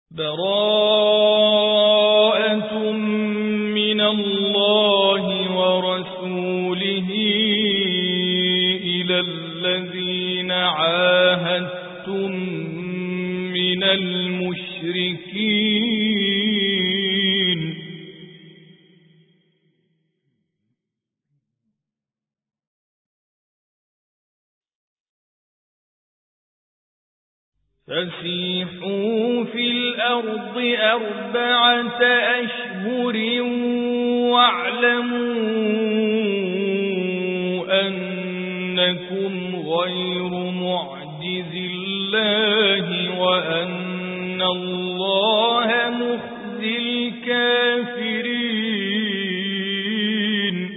براءة من الله ورسوله إلى الذين عاهدتم من المشركين فسيحوا في الأرض 4 أشهر واعلموا أنكم غير معجز الله وأن الله مخزي الكافرين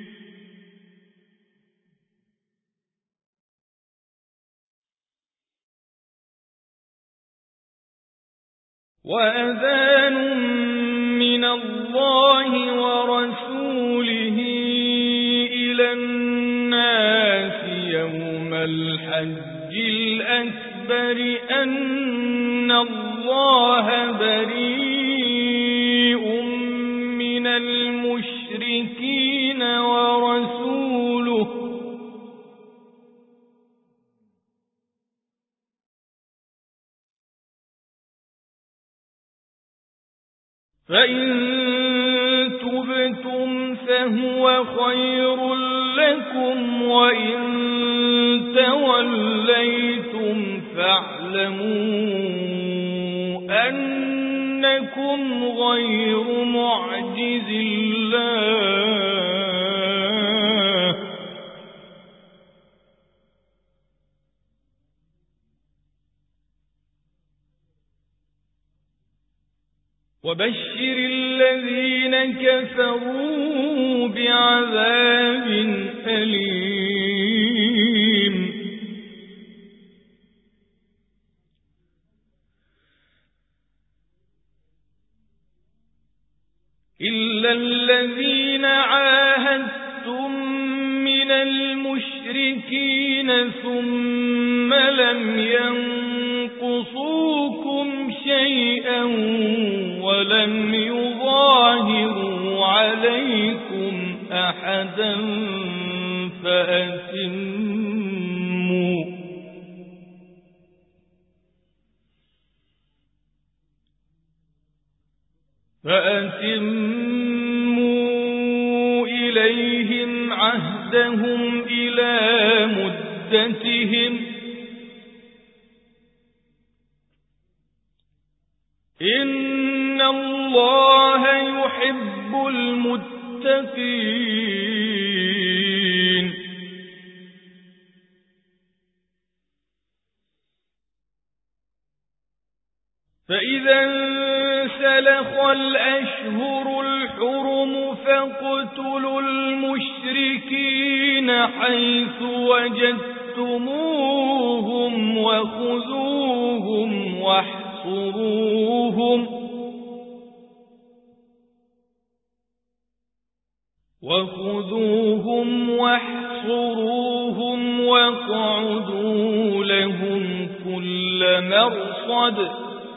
وأذان من الله ورسوله إلى الناس يوم الحج الأكبر أن الله بريء من المشركين ورسوله فإن تبتم فهو خير لكم وإن توليتم فاعلموا أنكم غير معجز الله وبشر الذين كفروا بعذاب أليم إلا الذين عاهدتم من المشركين ثم لم ينقصوكم شيئا ولم يظاهروا عليكم أحدا فأتموا إليهم عهدهم إلى مدتهم إن الله يحب المتقين فإذا انسلخ الأشهر الحرم فاقتلوا المشركين حيث وجدتموهم وخذوهم واحصروهم واقعدوا لهم كل مرصد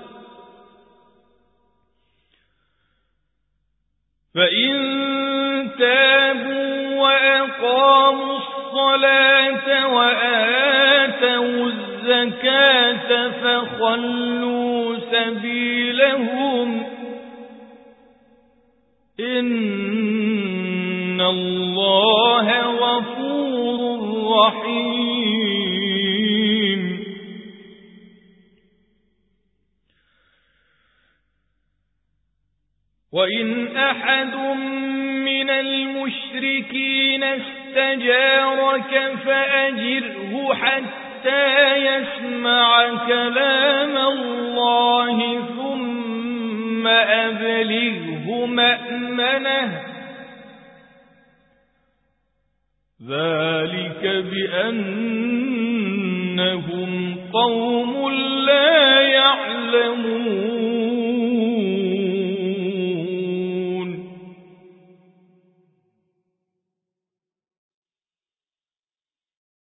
فإن تابوا وأقاموا الصلاة وآتوا الزكاة فخلوا سبيلهم إن الله غفور رحيم وإن أحد من المشركين استجارك فأجره حتى يسمع كلام الله ثم أبلغه مأمنه ذلك بأنهم قوم لا يعلمون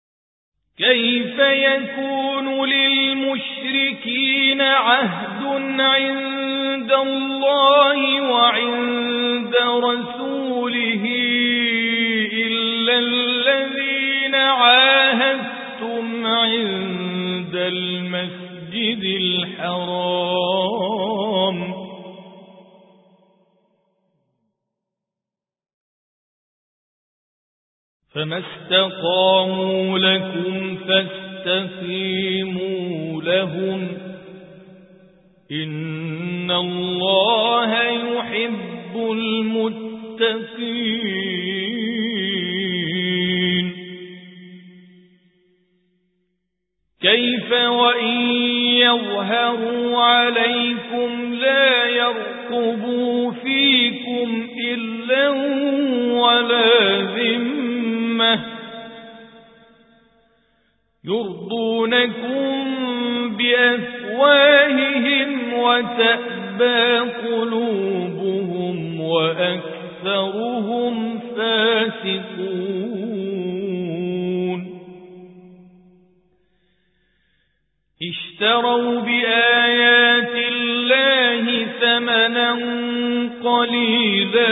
كيف يكون للمشركين عهد عند الله وعند رسوله إلا الذين عاهدتم عند المسجد الحرام فما استقاموا لكم فاستقيموا لهم إن الله يحب المتقين كيف وإن يظهروا عليكم لا يرقبوا فيكم إلا ولا ذمة يرضونكم بأفواههم وتأبى قلوبهم وأكثرهم فاسقون اشتروا بآيات الله ثمنا قليلا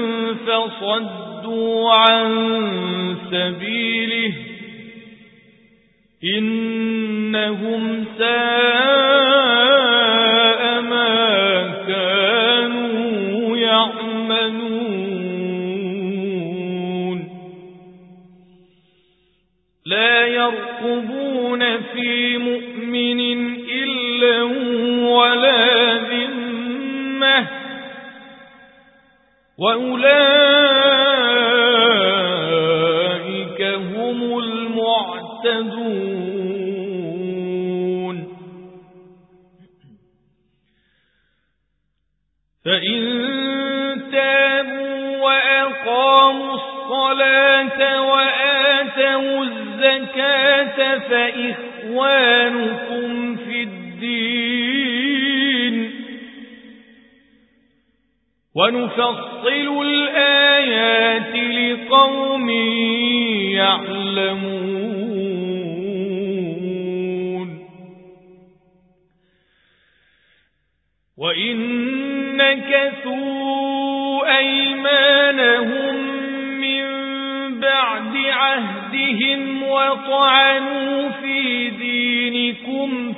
فصدوا عن سبيله إنهم ساء ما كانوا يعملون لا يرقبون في مؤمن إلا ولا ذمة وأولئك هم المعتدون فإن تابوا وأقاموا الصلاة وآتوا الزكاة فإخوانكم في الدين ونفصل الآيات لقوم يعلمون وإن نكثوا أيمانهم من بعد عهدهم وطعنوا في دينكم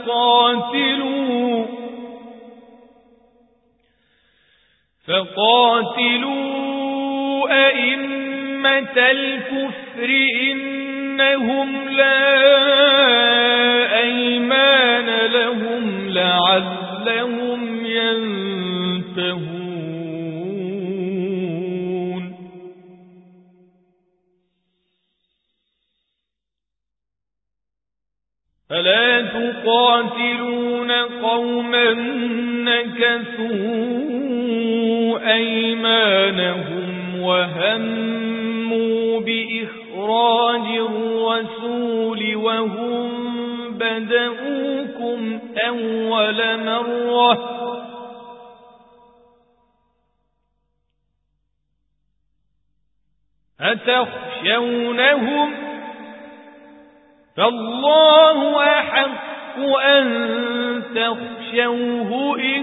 فقاتلوا أئمة الكفر إنهم لا أيمان لهم لعلهم ينتهون فلا تقاتلون قوما نكثوا أيمانهم وهموا بإخراج الرسول وهم بدؤوكم أول مرة أتخشونهم فالله أحق أن تخشوه إن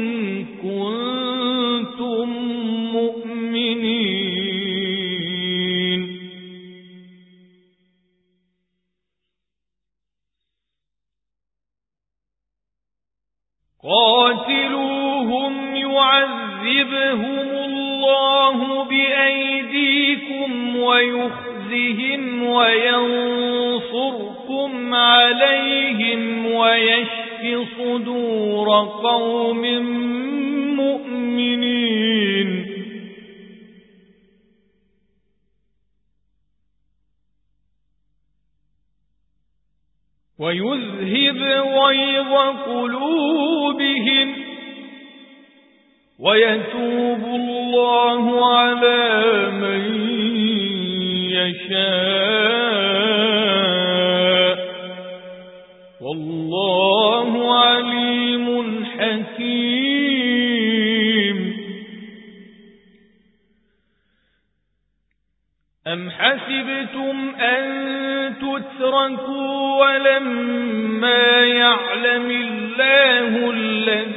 كنتم مؤمنين قاتلوهم يعذبهم الله بأيديكم ويخزهم وينصركم عليهم ويشف صدور قوم مؤمنين ويذهب غيظ قلوبهم ويتوب الله على من يشاء والله عليم حكيم أم حسبتم أن تتركوا ولما يعلم الله الذين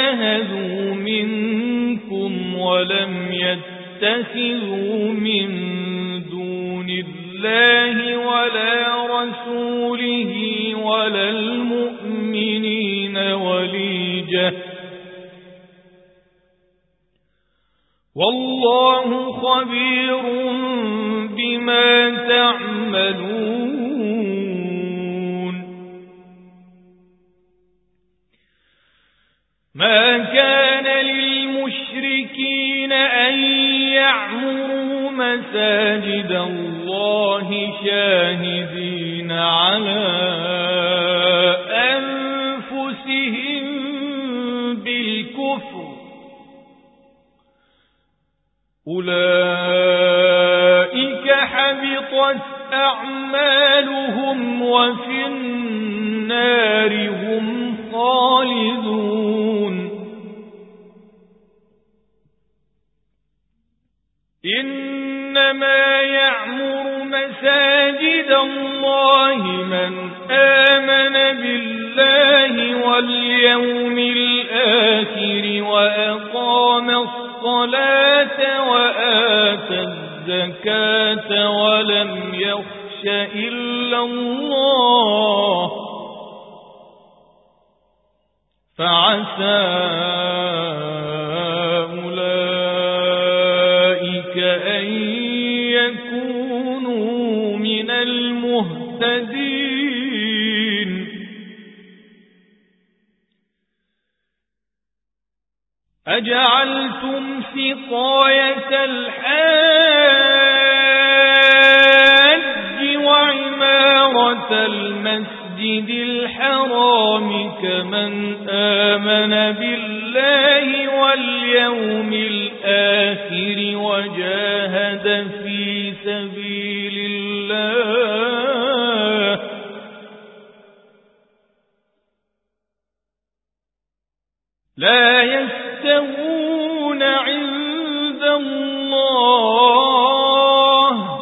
جاهدوا منكم ولم يتخذوا من دون الله ولا رسوله ولا المؤمنين وليجة والله خبير بما تعملون. ما كان للمشركين أن يعمروا مساجد الله شاهدين على أنفسهم بالكفر أولئك حبطت أعمالهم وفي النار هم خالدون. إنما يعمر مساجد الله من آمن بالله واليوم الآخر وأقام الصلاة وآتى الزكاة ولم يخش إلا الله فعسى أولئك أن يكونوا من المهتدين. أجعلتم سقاية الحاج وعمارة المسجد الحرام كمن آمن بالله واليوم الآخر وجاهد في سبيل الله لا يستوون عند الله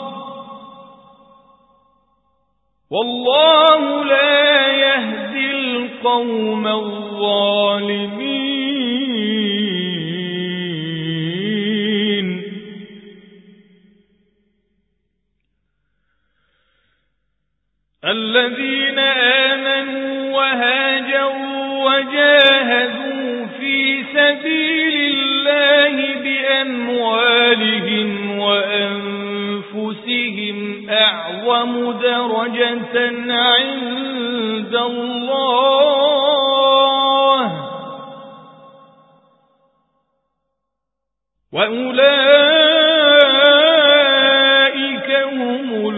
والله لا يهدي القوم الظالمين. الذين آمنوا وهاجروا وجاهدوا في سبيل الله بأموالهم وأنفسهم أعظم درجة عند الله وأولئك هم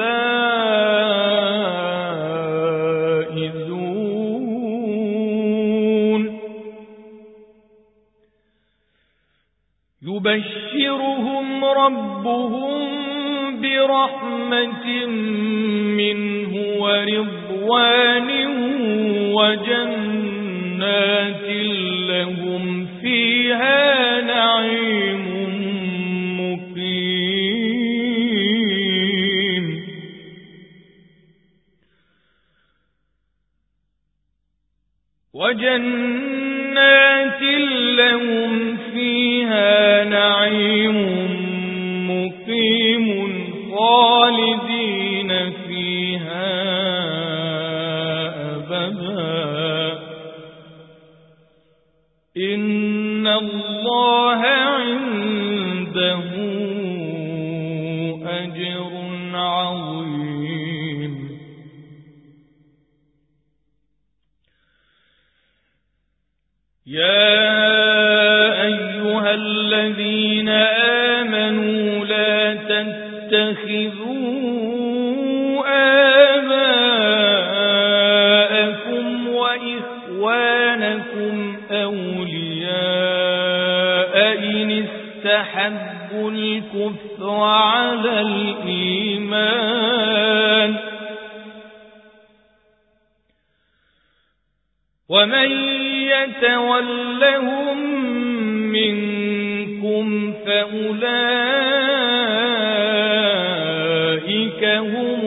الفائزون. يبشرهم ربهم برحمة منه ورضوان وجنات لهم فيها نعيم مقيم. وجنات لهم فيها نعيم مقيم خالدين فيها أبدا إن الله عنده أجر عظيم. يا أيها الذين آمنوا لا تتخذوا آباءكم وإخوانكم أولياء إن استحبوا الكفر على الإيمان ومن يتولهم منكم فأولئك هم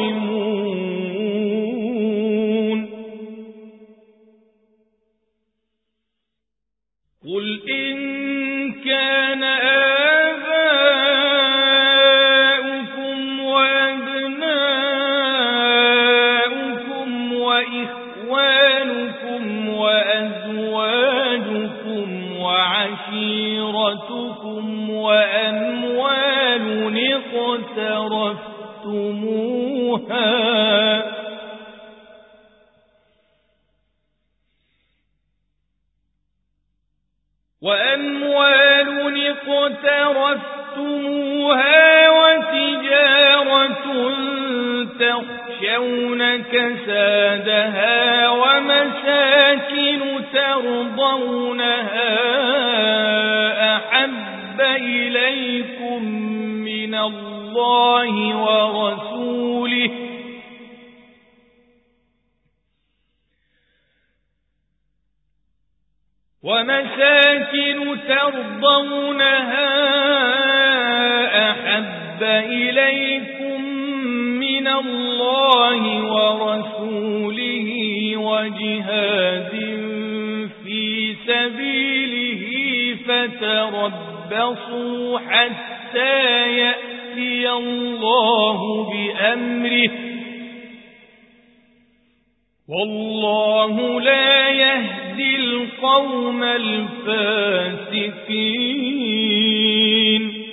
الظالمون. قل إن كان آباؤكم وأبناؤكم وإخوانكم وأزواجكم وعشيرتكم وأموال اقترفتموها وتجارة تخشون كسادها ومساكن ترضونها أحب إليكم من الله ورسوله وجهاد في سبيله فتربصوا حتى يأتي الله بأمره والله لا يهدي القوم الفاسقين.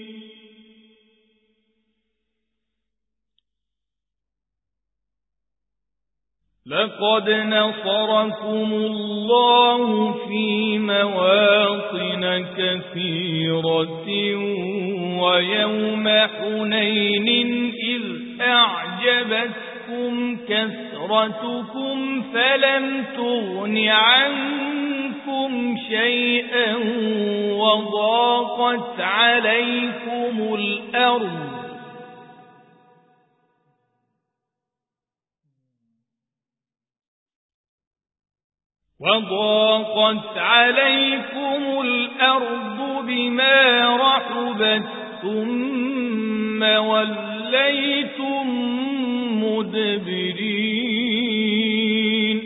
لقد نصركم الله في مواطن كثيرة ويوم حنين إذ أعجبتكم كثرتكم فلم تغن عنكم شيئا وضاقت عليكم الأرض بما رحبت ثم وليتم مدبرين.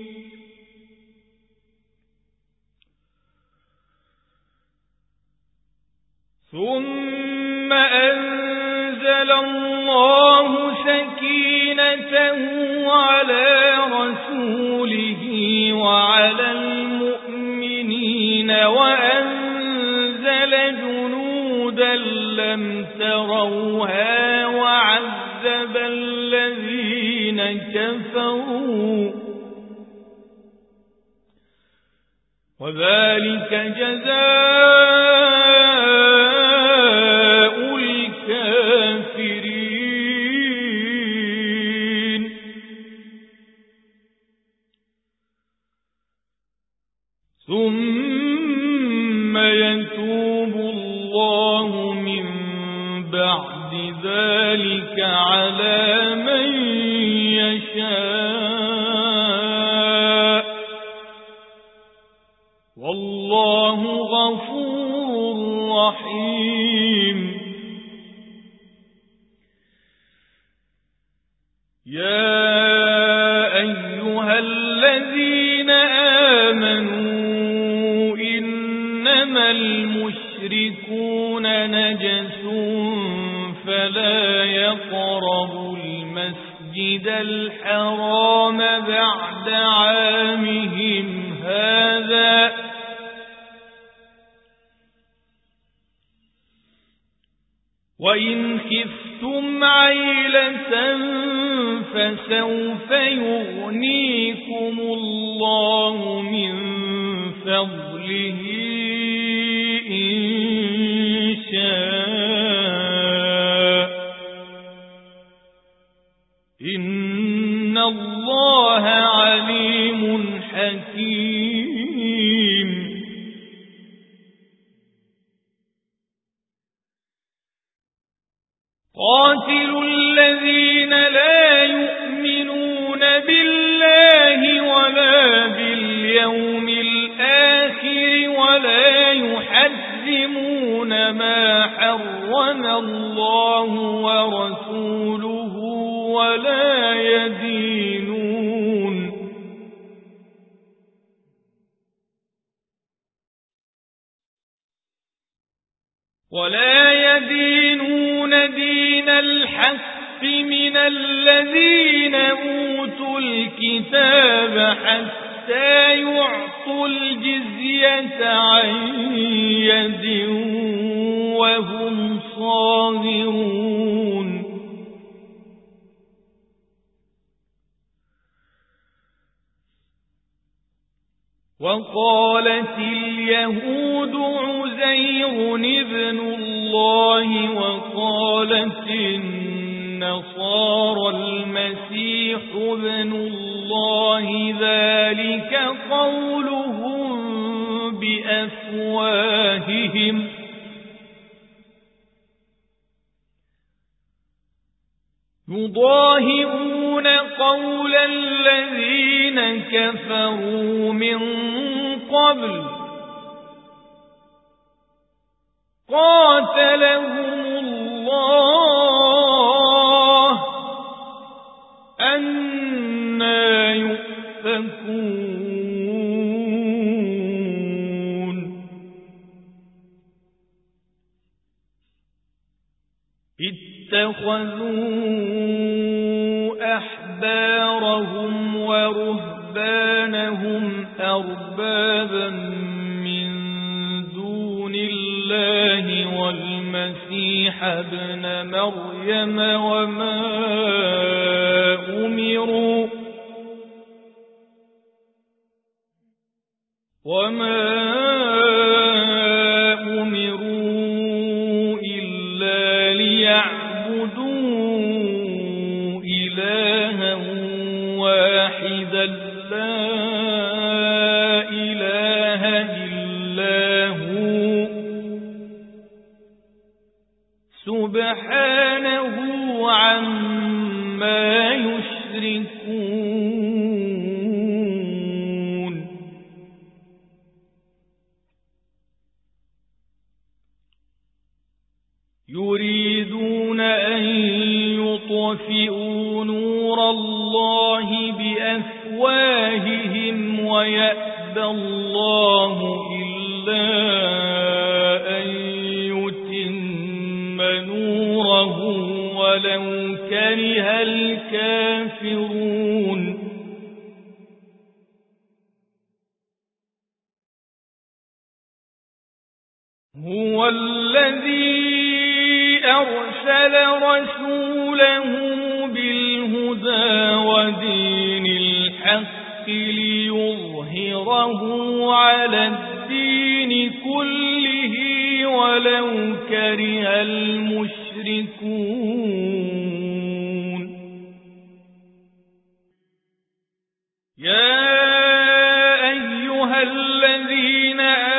ثم أنزل الله سكينته على رسوله وعلى المؤمنين وأنزل جنودا لم تروها وعذب الذين كفروا وذلك جزاء الكافرين. ثم يتوب الله من بعد ذلك على من يشاء والله غفور رحيم. يا أيها الذين آمنوا إنما المشركون نجس فلا يقربوا المسجد الحرام بعد عامهم هذا وإن خفتم عيلة فسوف يغنيكم الله من فضله إن شاء إن الله عليم حكيم. قاتلوا الذين لا يؤمنون بالله ولا باليوم الآخر ولا يحرمون ما حرم الله ورسوله ولا يدينون ولا يدينون دين الحق من الذين أوتوا الكتاب حتى يعطوا الجزية عن يد وهم صاغرون وقالت اليهود عزير ابن الله وقالت النصارى المسيح ابن الله ذلك قولهم بأفواههم يضاهئون قول الذين كفروا من قبل قاتلهم الله أنى يؤفكون اتخذوا أحبارهم ورهبانهم أربابا من دون الله والمسيح ابن مريم وما أمروا إلا ليعبدوا إلها واحدا لا إله إلا هو سبحانه عما يشركون يريدون أن يطفئوا نور الله بأفواههم ويأبى الله إلا أن يتم نوره ولو كره الكافرون هو الذي أرسل رسوله بالهدى ودين الحق ليظهره على الدين كله ولو كره المشركون يا أيها الذين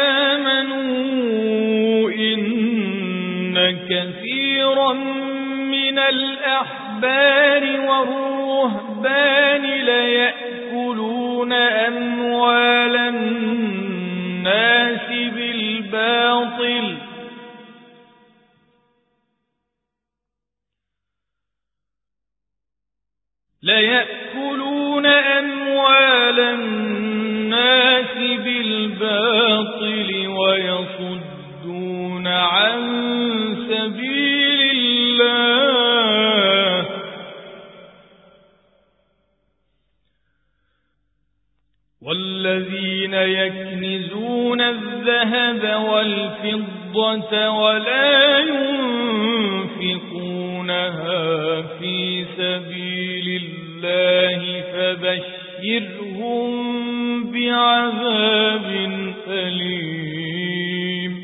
آمنوا إن كثيرا من الأحبار والرهبان ليأكلون أموال الناس بالباطل ويصدون عن سبيل الله والذين يكنزون الذهب والفضة ولا ينفقونها في سبيل الله فبشرهم بعذاب أليم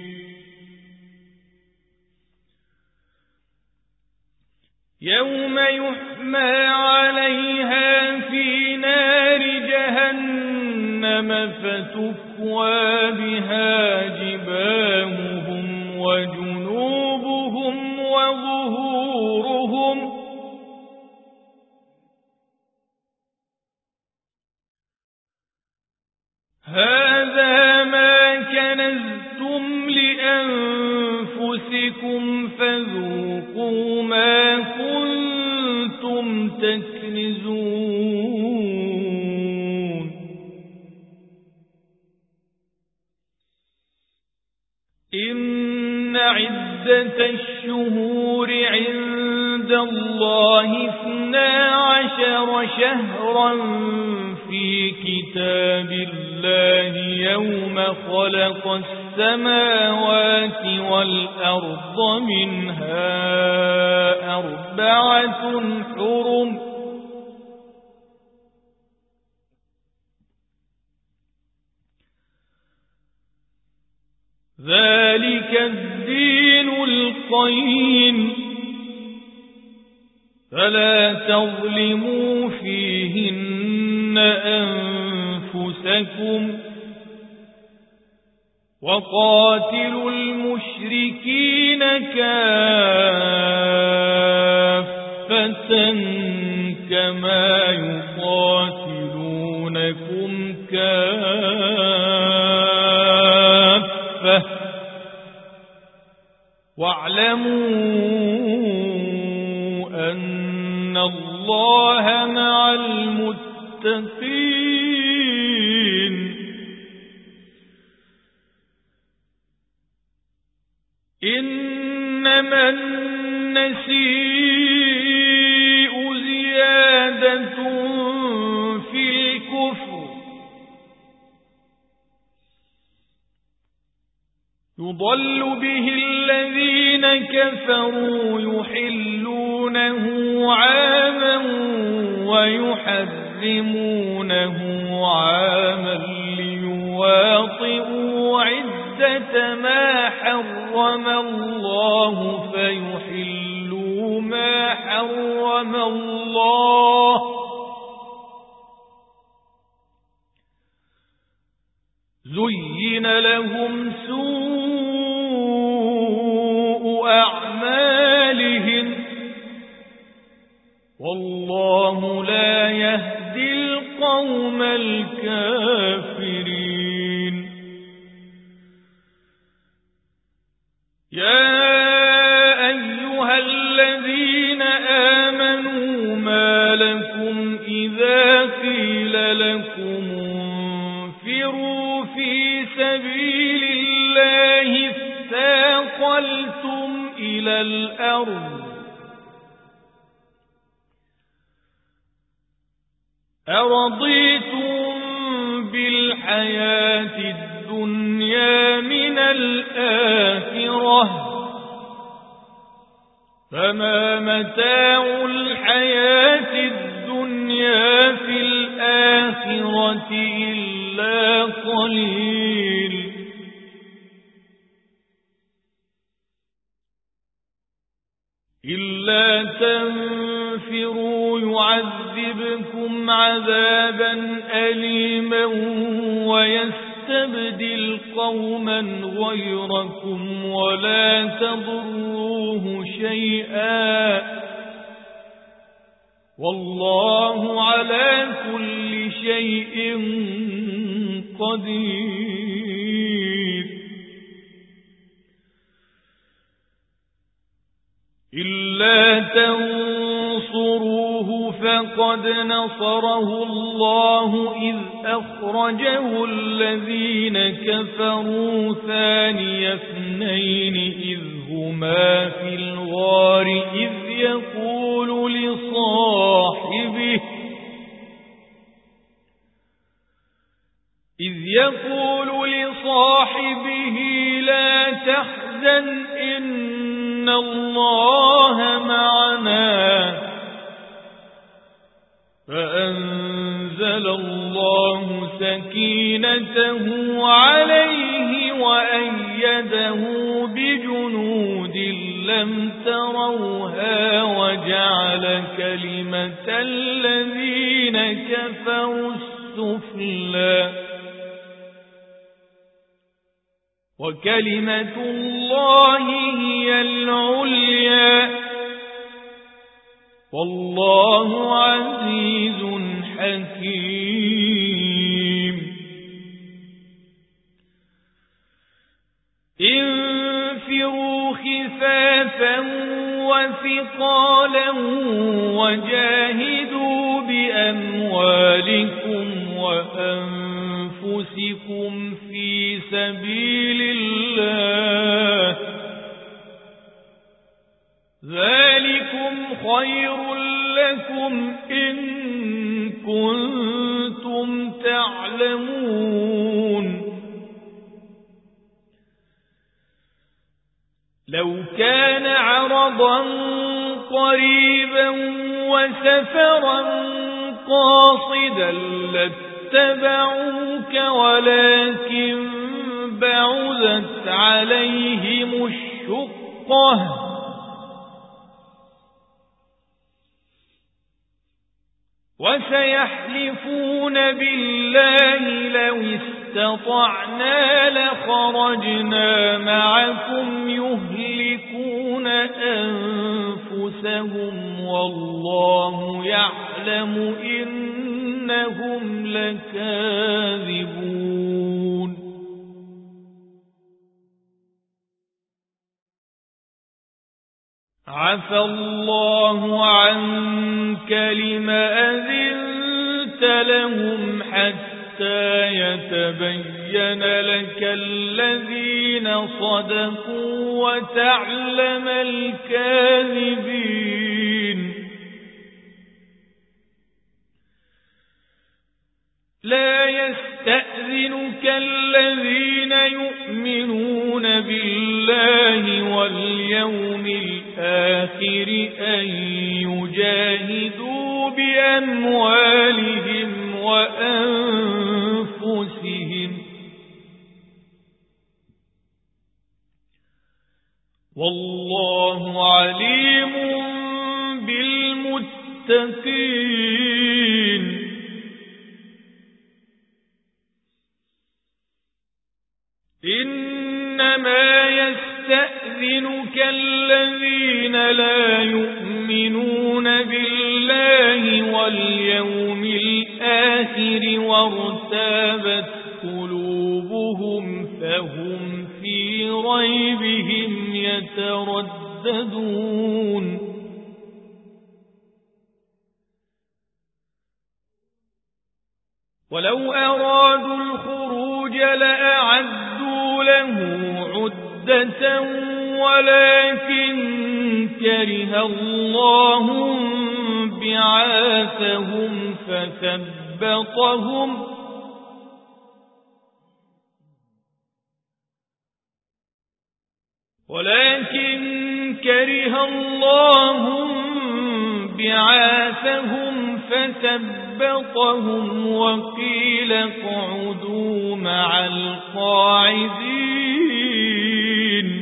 يوم يحمى عليها في نار جهنم فتكوى بها جباههم وجنوبهم وظهورهم هذا ما كنزتم لأنفسكم فذوقوا ما كنتم تكنزون إن عدة الشهور عند الله 12 شهرا في كتاب الله يوم خلق السماوات والأرض منها 4 حرم ذلك الدين القيم فلا تظلموا فيهن أنفسكم وقاتلوا المشركين كافة كما يقاتلونكم كافة واعلموا أن الله مع المتقين إنما النسيء زيادة في الكفر يضل به الذين كفروا يحلونه عاما ويحرمونه عاما ليواطئوا عدة ما حرم الله فيحلوا ما حرم الله زين لهم سوء أعمالهم والله لا يهدي القوم الكافرين يا أيها الذين آمنوا ما لكم إذا قيل لكم انفروا في سبيل الله اثاقلتم إلى الأرض أرضيتم بالحياة الدنيا من الآخرة فما متاع الحياة الدنيا في الآخرة إلا قليل إلا تنفروا يعذبكم عذابا أليما ويستبدل قوما غيركم ولا تضروه شيئا والله على كل شيء قدير إلا تنصروه فقد نصره الله إذ أخرجه الذين كفروا ثاني اثنين إذ هما في الغار إذ يقول لصاحبه لا تحزن إن الله معنا فأنزل الله سكينته عليه وأيده بجنود لم تروها وجعل كلمة الذين كفروا السفلى وكلمة الله هي العليا والله عزيز حكيم انفروا خفافا وثقالا وجاهدوا بأموالكم وأنفسكم في سبيل الله ذلكم خير لكم إن كنتم تعلمون لو كان عرضا قريبا وسفرا قاصدا لاتبعوك ولكن بعدت عليهم الشقة وسيحلفون بالله لو استطعنا لخرجنا معكم يهلكون أنفسهم والله يعلم إنهم لكاذبون عفى الله عنك لم أذنت لهم حتى يتبين لك الذين صدقوا وتعلم الكاذبين لا يستأذنك الذين يؤمنون بالله واليوم الآخر أن يجاهدوا بأموالهم وأنفسهم والله عليم بالمتقين إنما يستأذنك الذين لا يؤمنون بالله واليوم الآخر وارتابت قلوبهم فهم في ريبهم يترددون ولو أرادوا الخروج لأعدوا له عدة ولكن كره الله بعاثهم فثبطهم وقيل اقعدوا مع القاعدين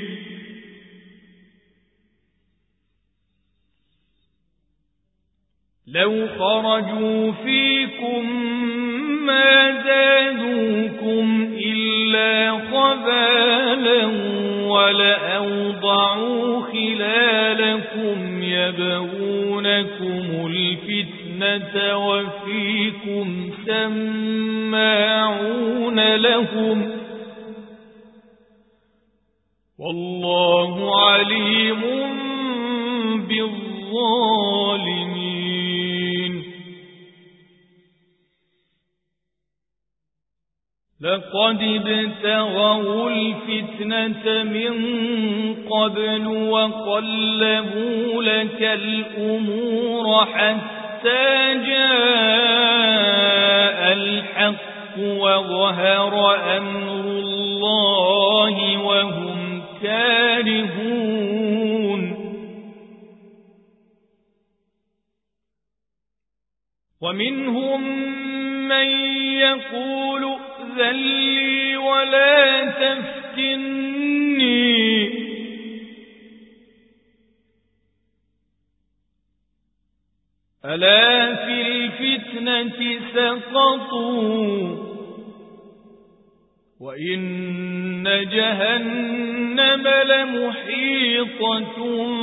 لو خرجوا فيكم ما زادوكم إلا خبالا ولأوضعوا خلالكم يبغونكم الفتنة وفيكم سماعون لهم والله عليم بالظالمين لقد ابتغوا الفتنة من قبل وقلبوا لك الأمور حتى جاء الحق وظهر أمر الله وهم كارهون ومنهم من يقول ائذن لي ولا تفتني ألا في الفتنة سقطوا وإن جهنم لمحيطة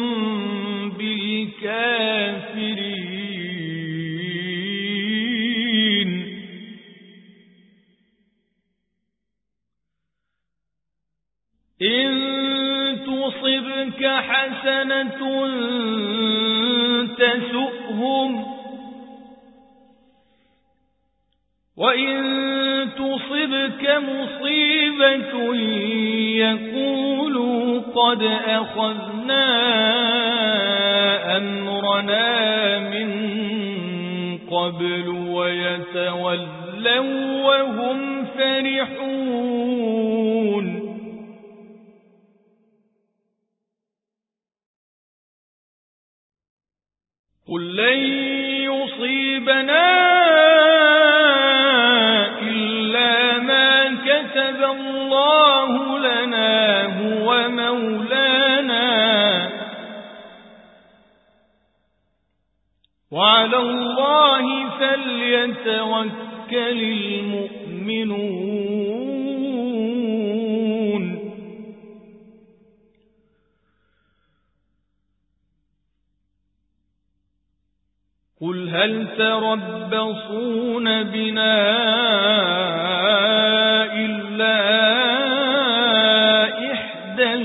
بالكافرين إن تصبك حسنة تسؤهم وإن تصبك مصيبة يقولوا قد أخذنا أمرنا من قبل ويتولوا وهم فرحون قل لن يصيبنا إلا ما كتب الله لنا هو مولانا وعلى الله فليتوكل المؤمنون قل هل تربصون بنا إلا إحدى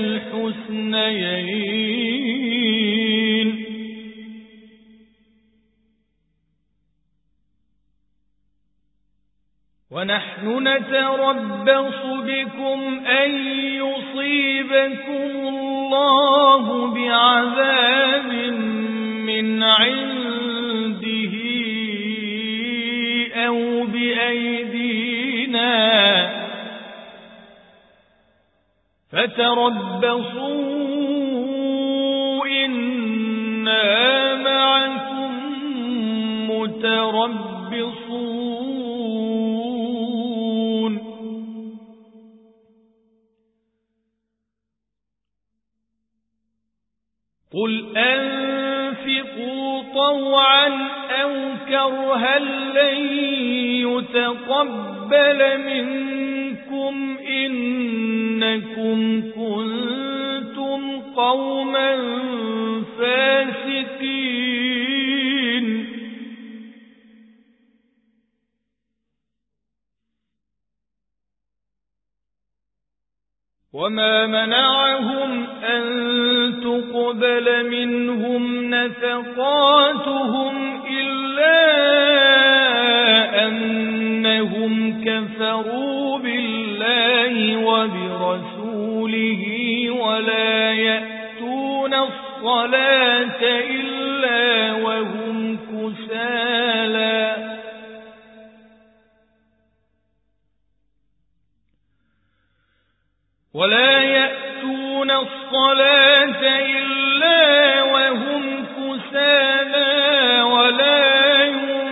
الحسنيين ونحن نتربص بكم أن يصيبكم الله بعذاب من عنده أو بأيدينا فتربصوا إنا معكم متربصون قل أنفقوا طوعا أو كرها لن يتقبل منكم إنكم كنتم قوما فاسقين وما منعهم أن تقبل منهم نفقاتهم إلا أنهم كفروا بالله وبرسوله ولا يأتون الصلاة إلا وهم كسالى ولا يأتون الصلاة إلا وهم كسالى ولا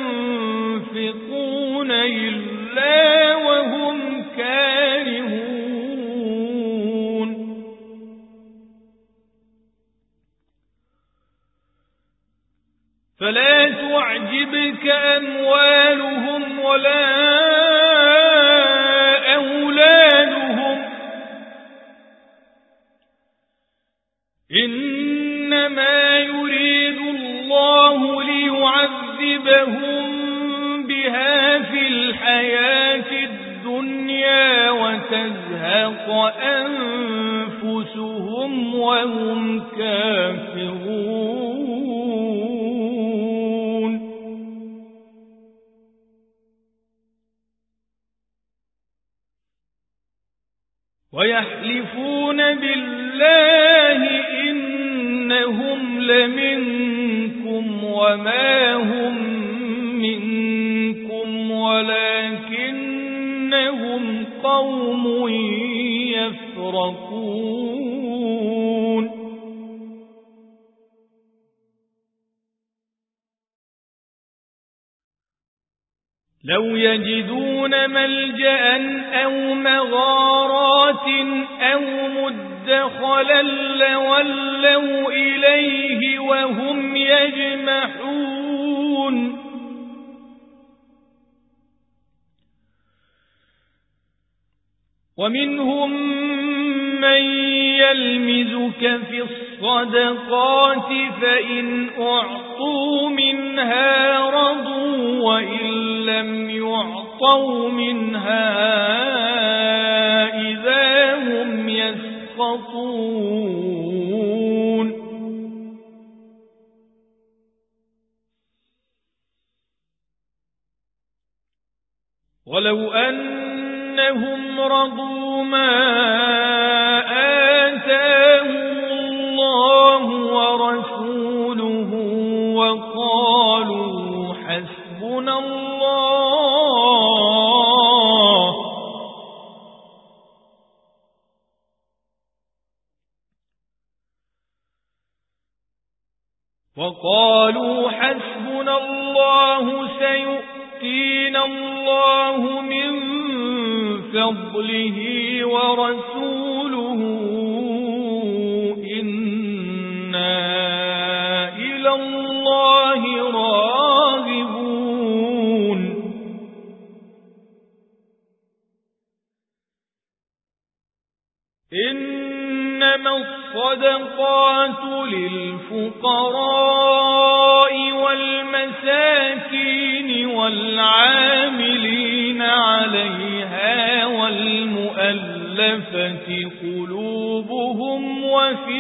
ينفقون إلا وهم كارهون فلا تعجبك أموالهم ولا أولادهم إنما يريد الله ليعذبهم بها في الحياة الدنيا وتزهق أنفسهم وهم كافرون ويحلفون بالله إنهم لمنكم وما هم منكم ولكنهم قوم يفرقون لو يجدون ملجأ أو مغارات أو مدخلا لولوا إليه وهم يجمحون ومنهم من يلمزك في الصدقات فإن أعطوا منها رضوا وإن لم يعطوا منها إذا هم يسخطون ولو أنهم رضوا ما آتاهم الله ورسوله وقالوا حسبنا الله سيؤتينا الله من فضله ورسوله إنا إلى الله راغبون إنما الصدقات للفقراء والمساكين والعاملين عليها والمؤلفة قلوبهم وفي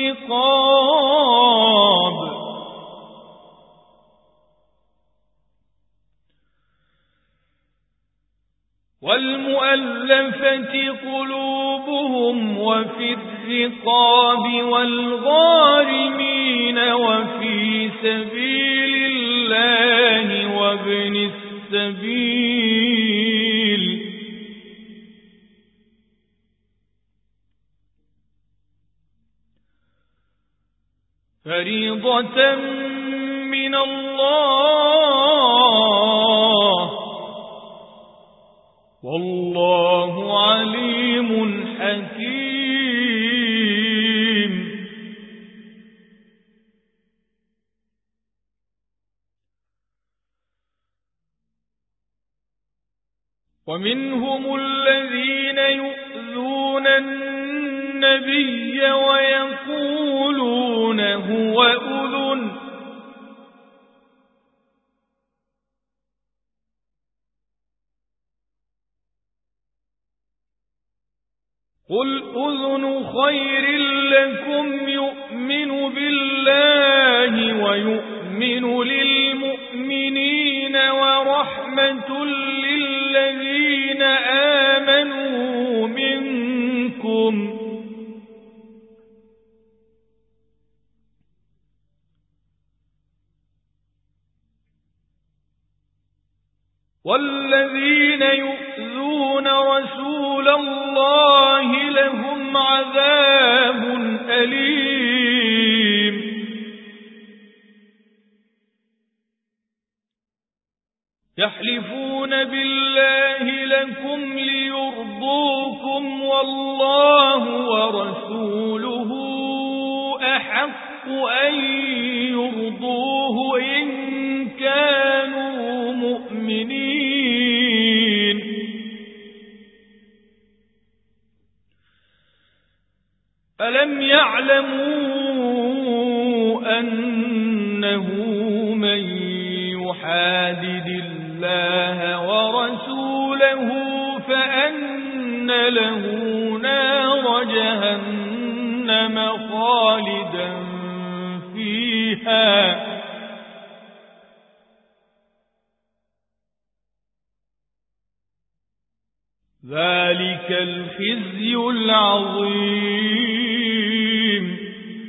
الرقاب والغارمين وفي سبيل الله وابن السبيل فريضة من الله والله عليم حكيم. ومنهم الذين يؤذون النبي ويقولون هو أذن قل أذن خير لكم يؤمن بالله ويؤمن للمؤمنين ورحمة للذين آمنوا منكم والذين يؤذون رسول الله لهم عذاب أليم. يحلفون بالله لكم ليرضوكم والله ورسوله أحق أن يرضوه إن كانوا مؤمنين. ألم يعلموا أنه من يحادد الله ورسوله فأن له نار جهنم خالدا فيها ذلك الخزي العظيم.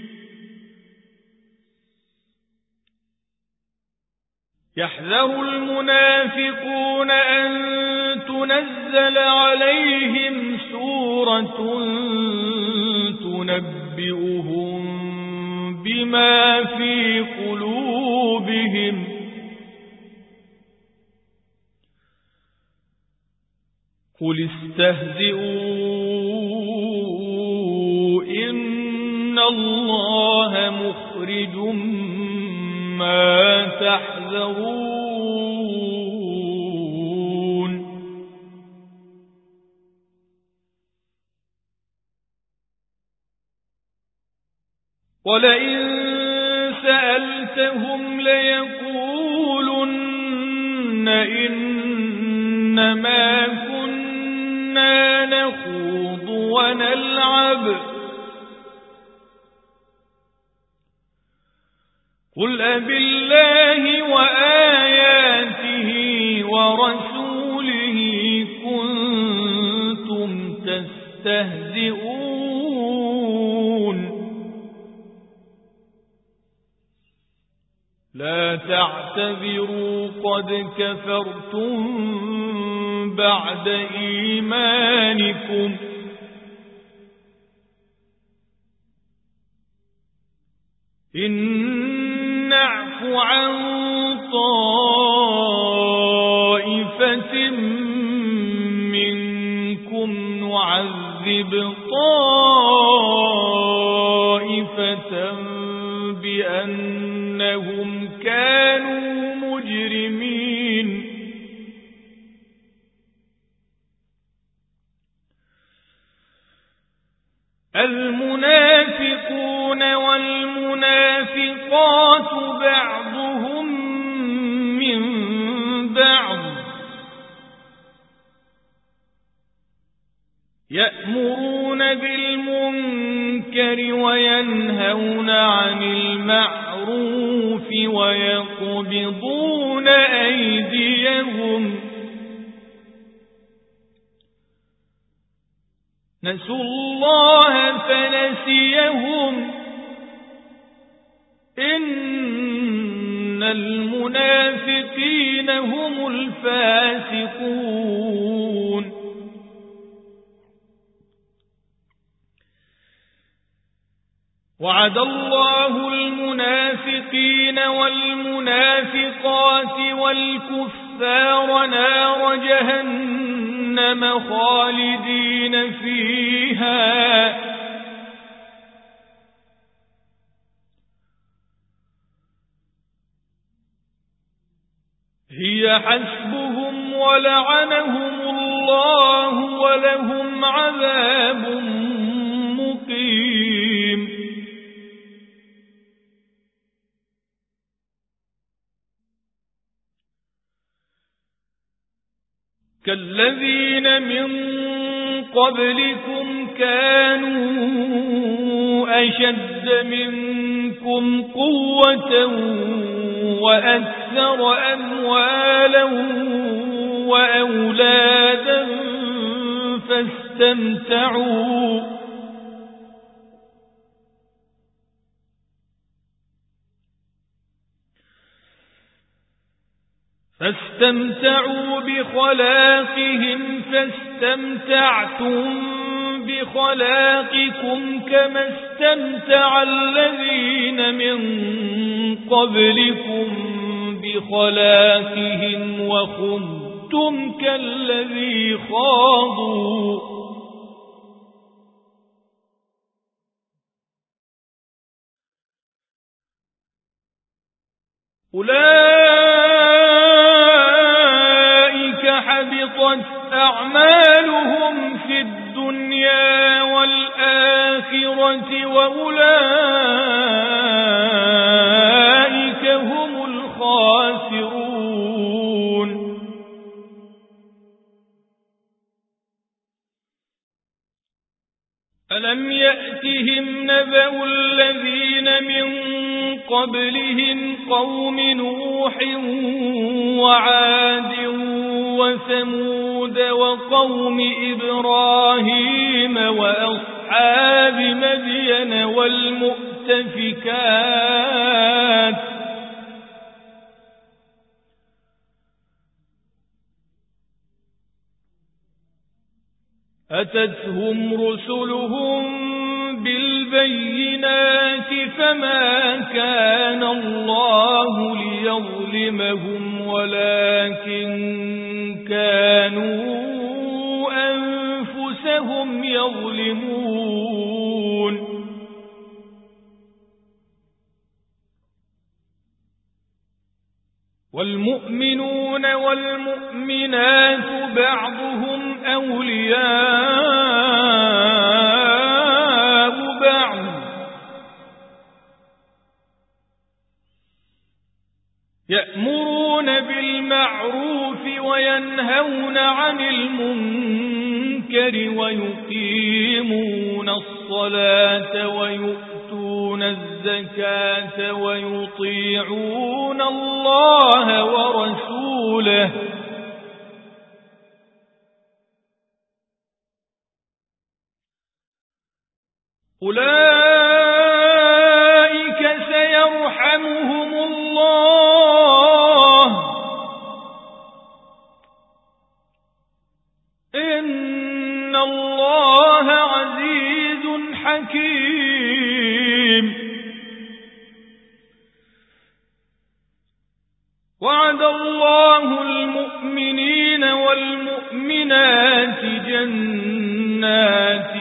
يحذر المنافقون أن تنزل عليهم سورة تنبئهم بما في قلوبهم قل استهزئوا إن الله مخرج ما تحذرون. ولئن سألتهم ليقولن إنما كنا نخوض ونلعب قل أبالله وآياته ورسوله كنتم تستهزئون لا تعتذروا قد كفرتم بعد إيمانكم إن عن طائفة منكم نعذب طائفة بأنهم كانوا مجرمين. المنافقون والمنافقات بعضهم من بعض يأمرون بالمنكر وينهون عن المعروف ويقبضون أيديهم نسوا الله فنسيهم إن المنافقين هم الفاسقون. وعد الله المنافقين والمنافقات والكفار نار جهنم خالدين فيها هي حسبهم ولعنهم الله ولهم عذاب مقيم. كالذين من قبلكم كانوا أشد منكم قوة وأكثر أموالا وأولادا فاستمتعوا بخلاقهم فاستمتعتم بخلاقكم كما استمتع الذين من قبلكم بخلاقهم وخضتم كالذي خاضوا أولئك حبطت أعمالهم في الدنيا والآخرة وأولئك هم الخاسرون. ألم يأتهم نبأ الذين من قبلهم قوم نوح وعاد وثمود وقوم إبراهيم وأصحاب مدين والمؤتفكات أتتهم رسلهم بالبينات فما كان الله ليظلمهم ولكن كانوا أنفسهم يظلمون. والمؤمنون والمؤمنات بعضهم أولياء بعض يأمرون بالمعروف وينهون عن المنكر ويقيمون الصلاة ويؤتون الزكاة ويطيعون الله ورسوله أولئك سيرحمهم الله إن الله عزيز حكيم. وعد الله المؤمنين والمؤمنات جنات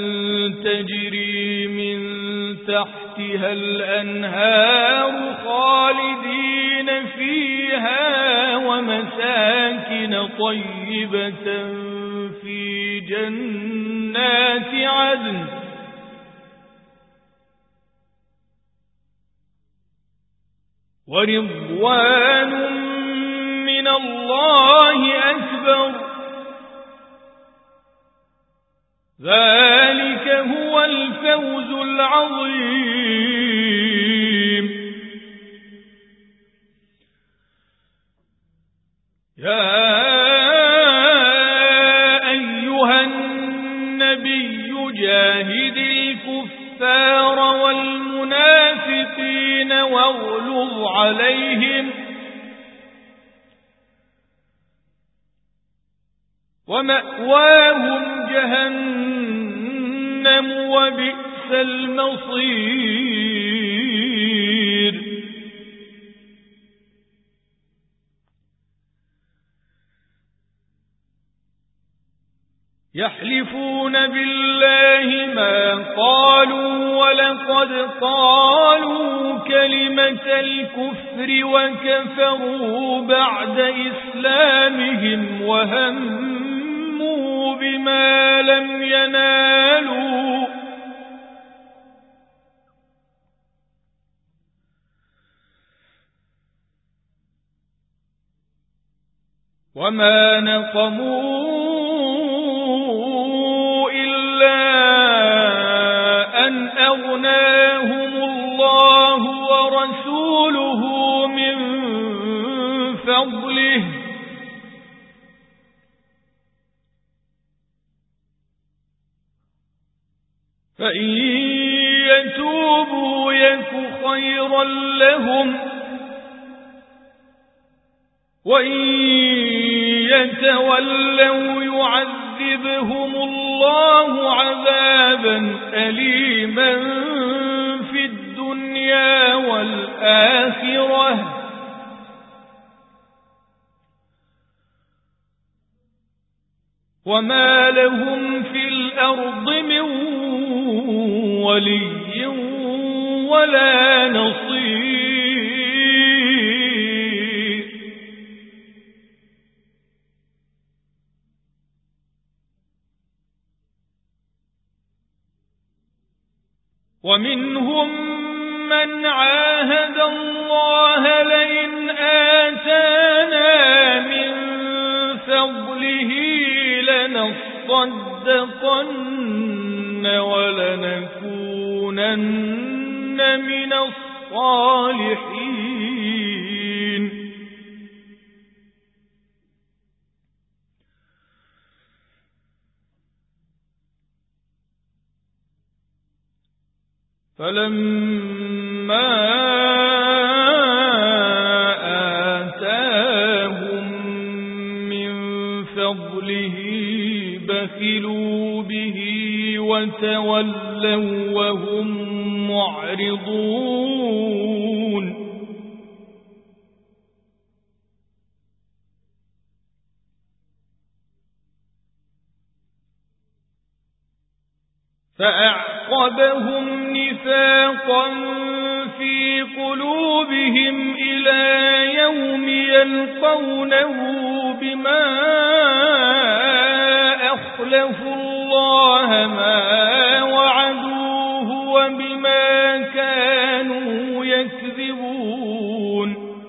تجري من تحتها الأنهار خالدين فيها ومساكن طيبة في جنات عدن ورضوان من الله أكبر ذلك هو الفوز العظيم يا أيها النبي جاهد الكفار والمنافقين واغلظ عليهم ومأواهم جهنم وبئس المصير يحلفون بالله ما قالوا ولقد قالوا كلمة الكفر وكفروا بعد إسلامهم وهموا بما لم ينالوا وما نقموا أن أغناهم الله ورسوله من فضله فإن يتوبوا يك خيرا لهم وإن يتولوا يعذبهم الله عذابا أليما في الدنيا والآخرة وما لهم في الأرض من ولي ولا نصير ومنهم من عاهد الله لئن آتانا من فضله لنصدقن ولنكونن من الصالحين فلما آتاهم من فضله بخلوا به وتولوا وهم معرضون فأعقبهم نفاقا في قلوبهم إلى يوم يلقونه بما أخلفوا الله ما وعدوه وبما كانوا يكذبون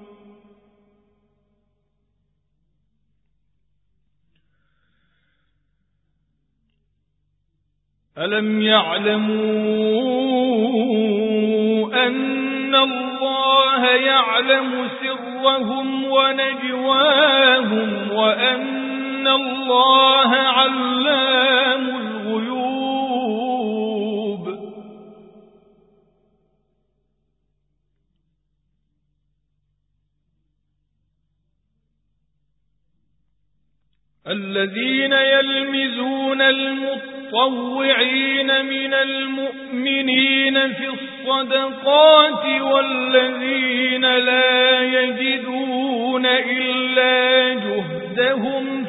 ألم يعلموا أن الله يعلم سرهم ونجواهم وأن الله علام الغيوب الذين يلمزون المطلوب المتطوعين من المؤمنين في الصدقات والذين لا يجدون إلا جهدهم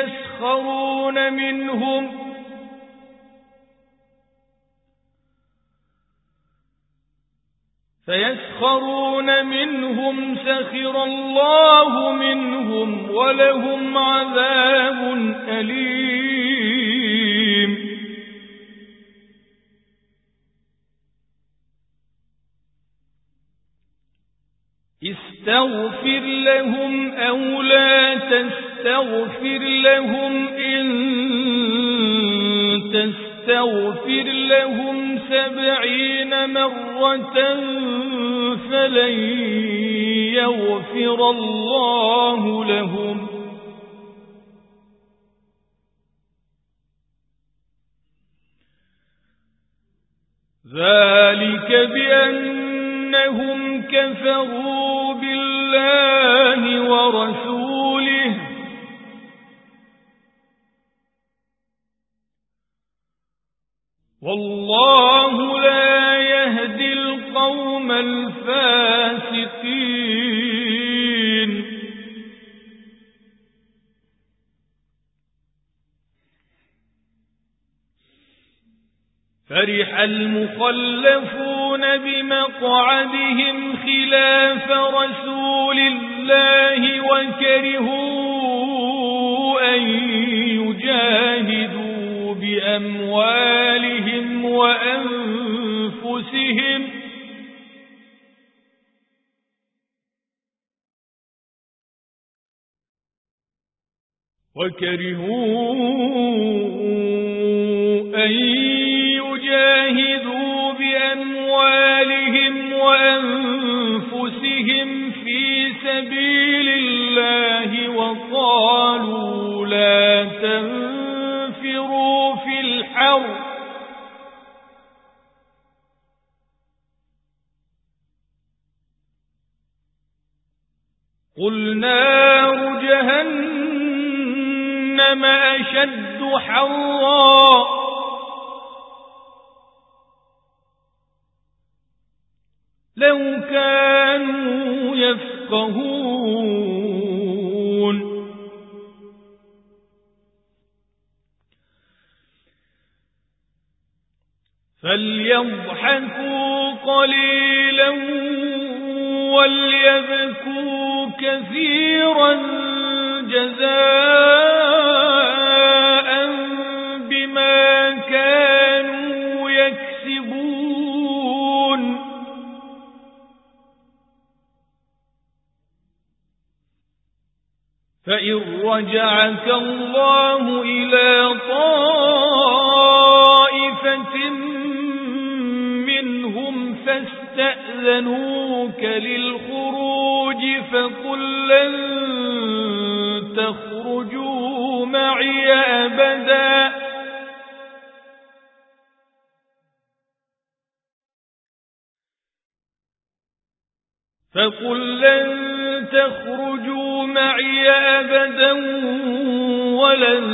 فيسخرون منهم سخر الله منهم ولهم عذاب أليم استغفر لهم أو لا تستغفر لهم إن تستغفر لهم 70 مرة فلن يغفر الله لهم ذلك بأنهم كفروا بالله ورسوله والله لا يهدي القوم الفاسقين فرح المخلفون بمقعدهم خلاف رسول الله وكرهوا أن يجاهدوا بأموالهم وأنفسهم في سبيل الله وقالوا لا تنفروا في الحر قل نار جهنم أشد حرا لو كانوا يفقهون فليضحكوا قليلا وليبكوا كثيرا جزاء بما كانوا يكسبون فإن رجعك الله إلى طائفة منهم فاستأذنوك للخروج فقل لن تخرجوا معي أبدا ولن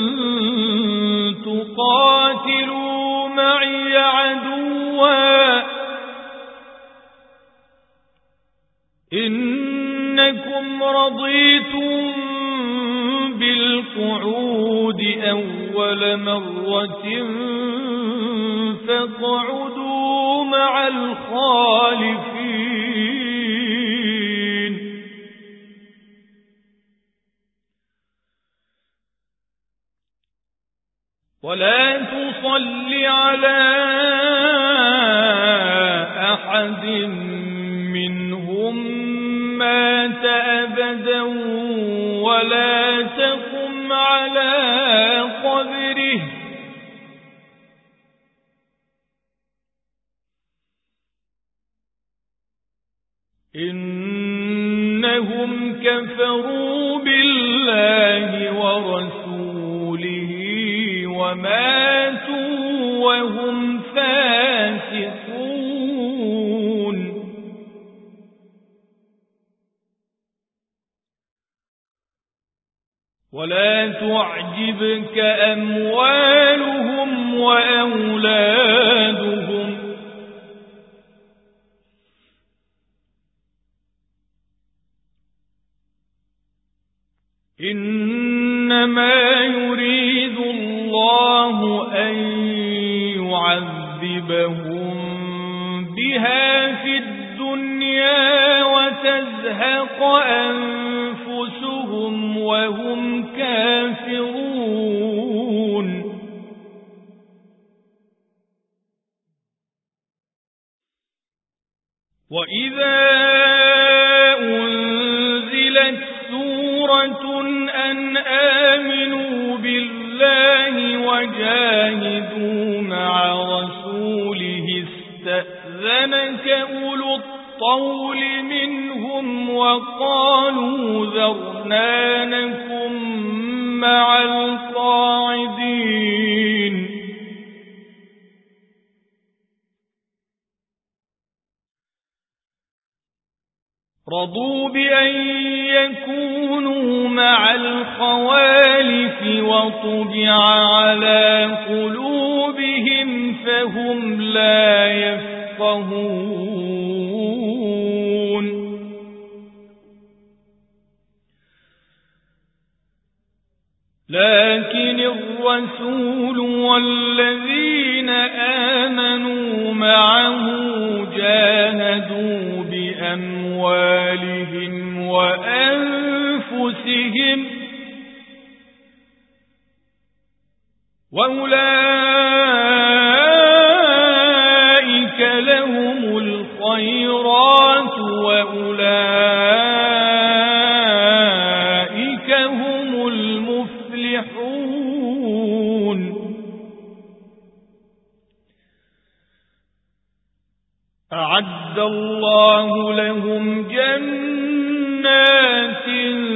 تقاتلوا معي عدوا إنكم رضيتم بالقعود أول مرة فاقعدوا مع الخالفين ولا تصل على أحد منهم مات أبدا ولا تقم على قبره إنهم كفروا بالله ورسوله وماتوا وهم فاسقون ولا تعجبك أموالهم وأولادهم إنما يريد الله أن يعذبهم بها في الدنيا وتزهق أنفسهم وهم كافرون وإذا أنزلت سورة أن آمنوا بالله وجاهدوا مع رسوله استأذنك أولو الطول منهم وقالوا ذرنا نكن مع القاعدين رضوا بأن يكونوا مع الخوالف وطبع على قلوبهم فهم لا يفقهون لكن الرسول والذين آمنوا معه جاهدوا بأموالهم وأنفسهم وأولئك لهم الخيرات وأولئك هم المفلحون أعد الله لهم جنات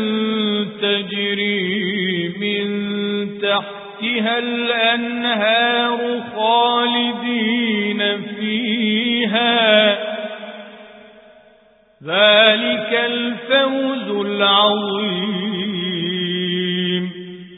تجري من تحتها الأنهار خالدين فيها ذلك الفوز العظيم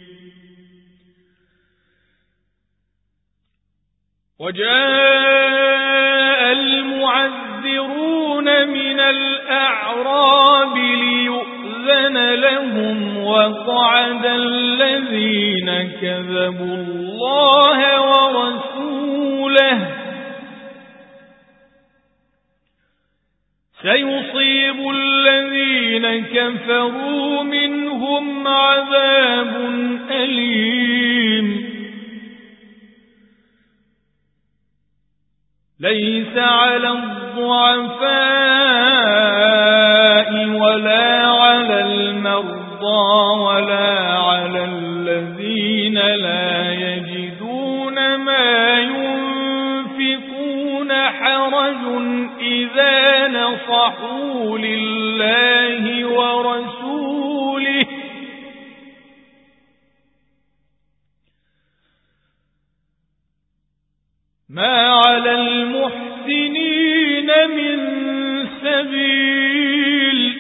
وجاء المعذرون من الأعراب ليؤذن لهم وقعد الذين كذبوا الله ورسوله سيصيب الذين كفروا منهم عذاب أليم ليس على الضعفاء ولا على المرضى ولا على الذين لا يجدون ما ينفقون حرج إذا نصحوا لله ورسوله ما على المحسنين من سبيل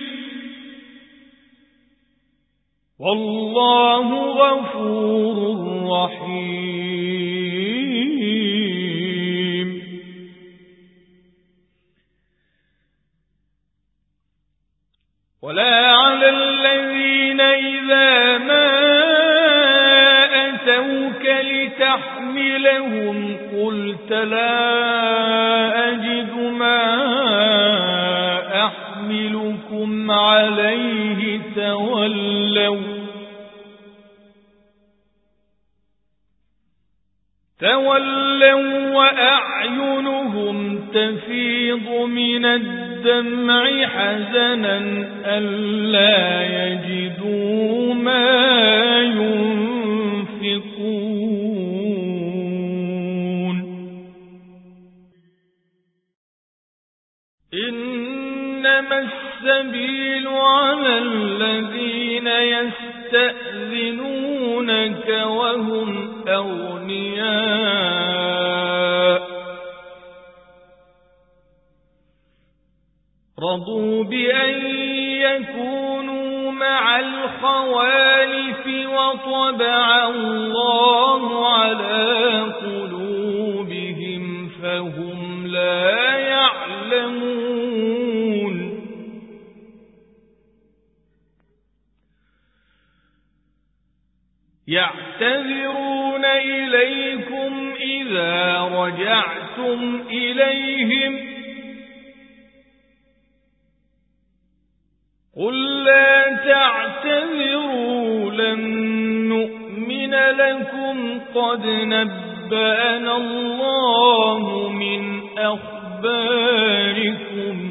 والله غفور رحيم ولا على الذين إذا ما أتوك لتحملهم قلت لا أجد ما أحملكم عليه تولوا وأعينهم تفيض من الدمع حزنا ألا يجدوا ما ينفقون إنما السبيل على الذين يستأذنونك وهم أغنياء رضوا بأن يكونوا مع الخوالف وطبع الله على قلوبهم إليكم إذا رجعتم إليهم قل لا تعتذروا لن نؤمن لكم قد نبأنا الله من أخباركم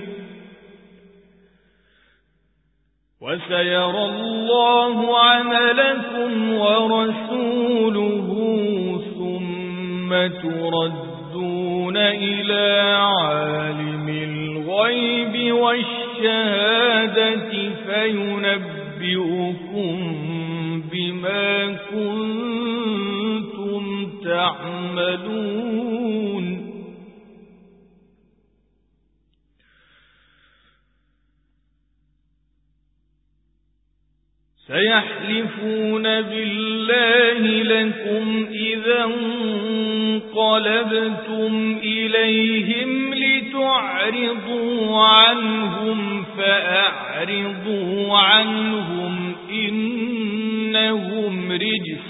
وسيرى الله عملكم ورسوله ثم تردون إلى عالم الغيب والشهادة فينبئكم بما كنتم تعملون سيحلفون بالله لكم إذا انقلبتم إليهم لتعرضوا عنهم فأعرضوا عنهم إنهم رجس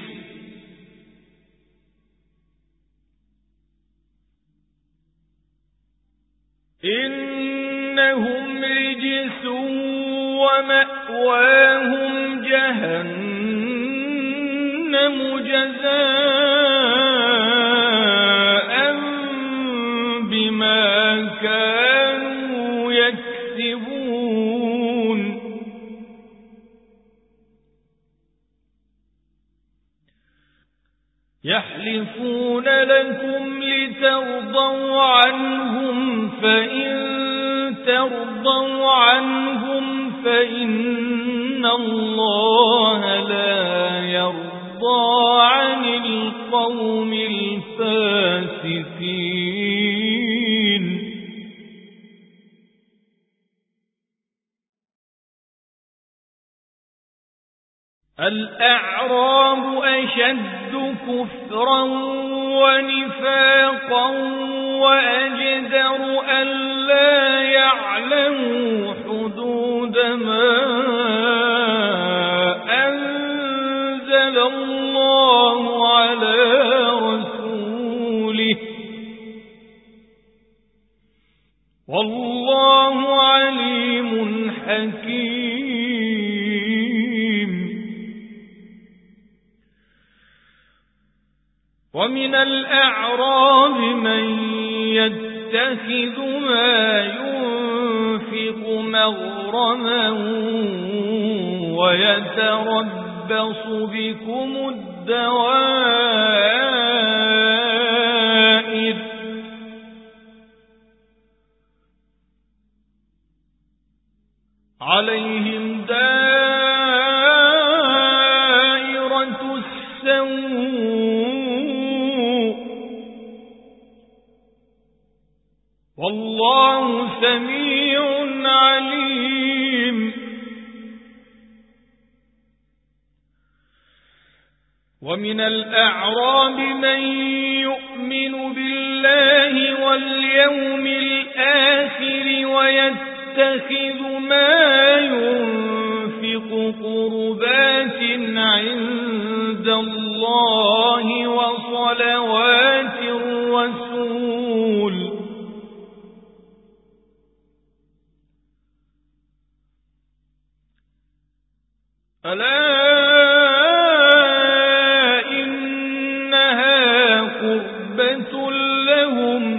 ومأواهم جهنم جزاء بما كانوا يكسبون يحلفون لكم لترضوا عنهم فإن ترضوا عنهم فإن الله لا يرضى عن القوم الفاسقين الأعراب أشد كفرا ونفاقا وأجدر ألا يعلموا حدود ما أنزل الله على رسوله والله عليم حكيم ومن الأعراب من يتخذ ما ينفق مغرما ويتربص بكم الدوائر عليهم دائرة السوء والله سميع عليم ومن الأعراب من يؤمن بالله واليوم الآخر ويتخذ ما ينفق قربات عند الله وصلوات الرسول ألا إنها قربة لهم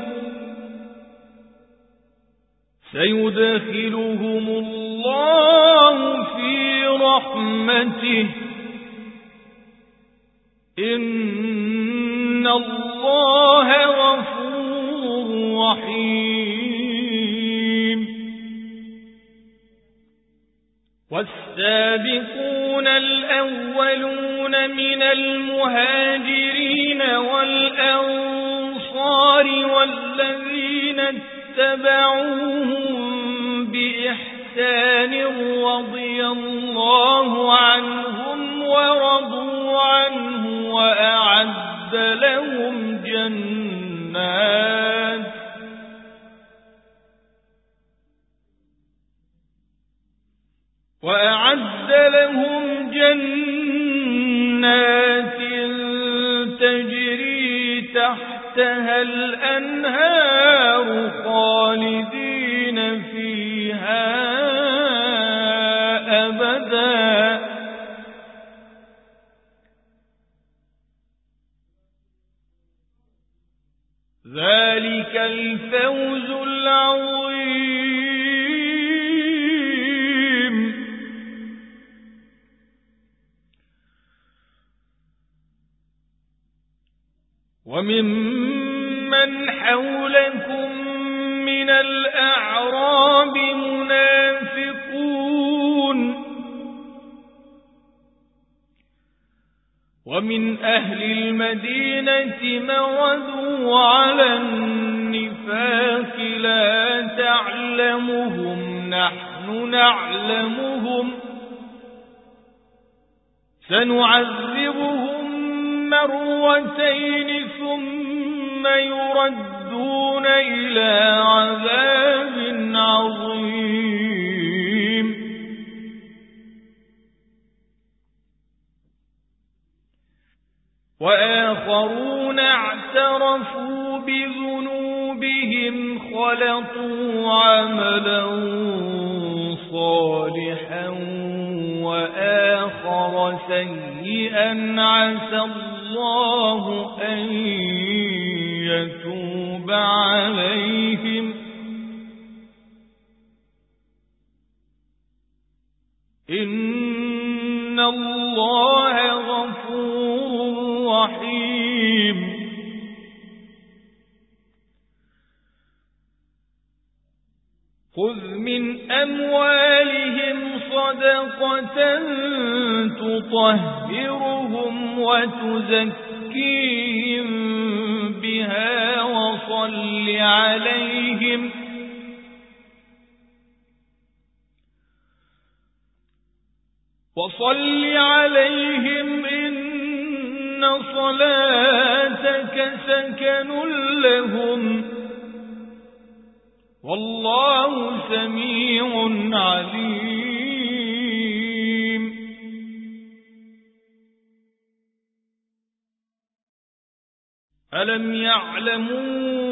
سيدخلهم الله في رحمته إن الله غفور رحيم والسابقون الأولون من المهاجرين والأنصار والذين اتبعوهم بإحسان رضي الله عنهم ورضوا عنه وأعد لهم جنات تجري تحتها الأنهار خالدين فيها أبدا ذلك الفوز العظيم. وممن حولكم من الأعراب منافقون ومن أهل المدينة مردوا على النفاق لا تعلمهم نحن نعلمهم سنعذبهم مرتين ثم يردون إلى عذاب عظيم. وآخرون اعترفوا بذنوبهم خلطوا عملا صالحا وآخر سيئا عسى الله أن يتوب عليهم إن الله غفور رحيم. خذ من أموالهم صدقة تطهرهم وتزكيهم بها وصل عليهم إن صلاتك سكن لهم والله سميع عليم. ألم يعلموا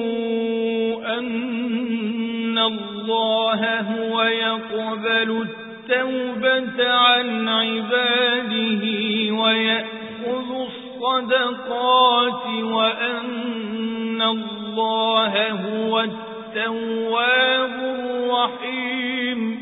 أن الله هو يقبل التوبة عن عباده ويأخذ الصدقات وأن الله هو التواب الرحيم.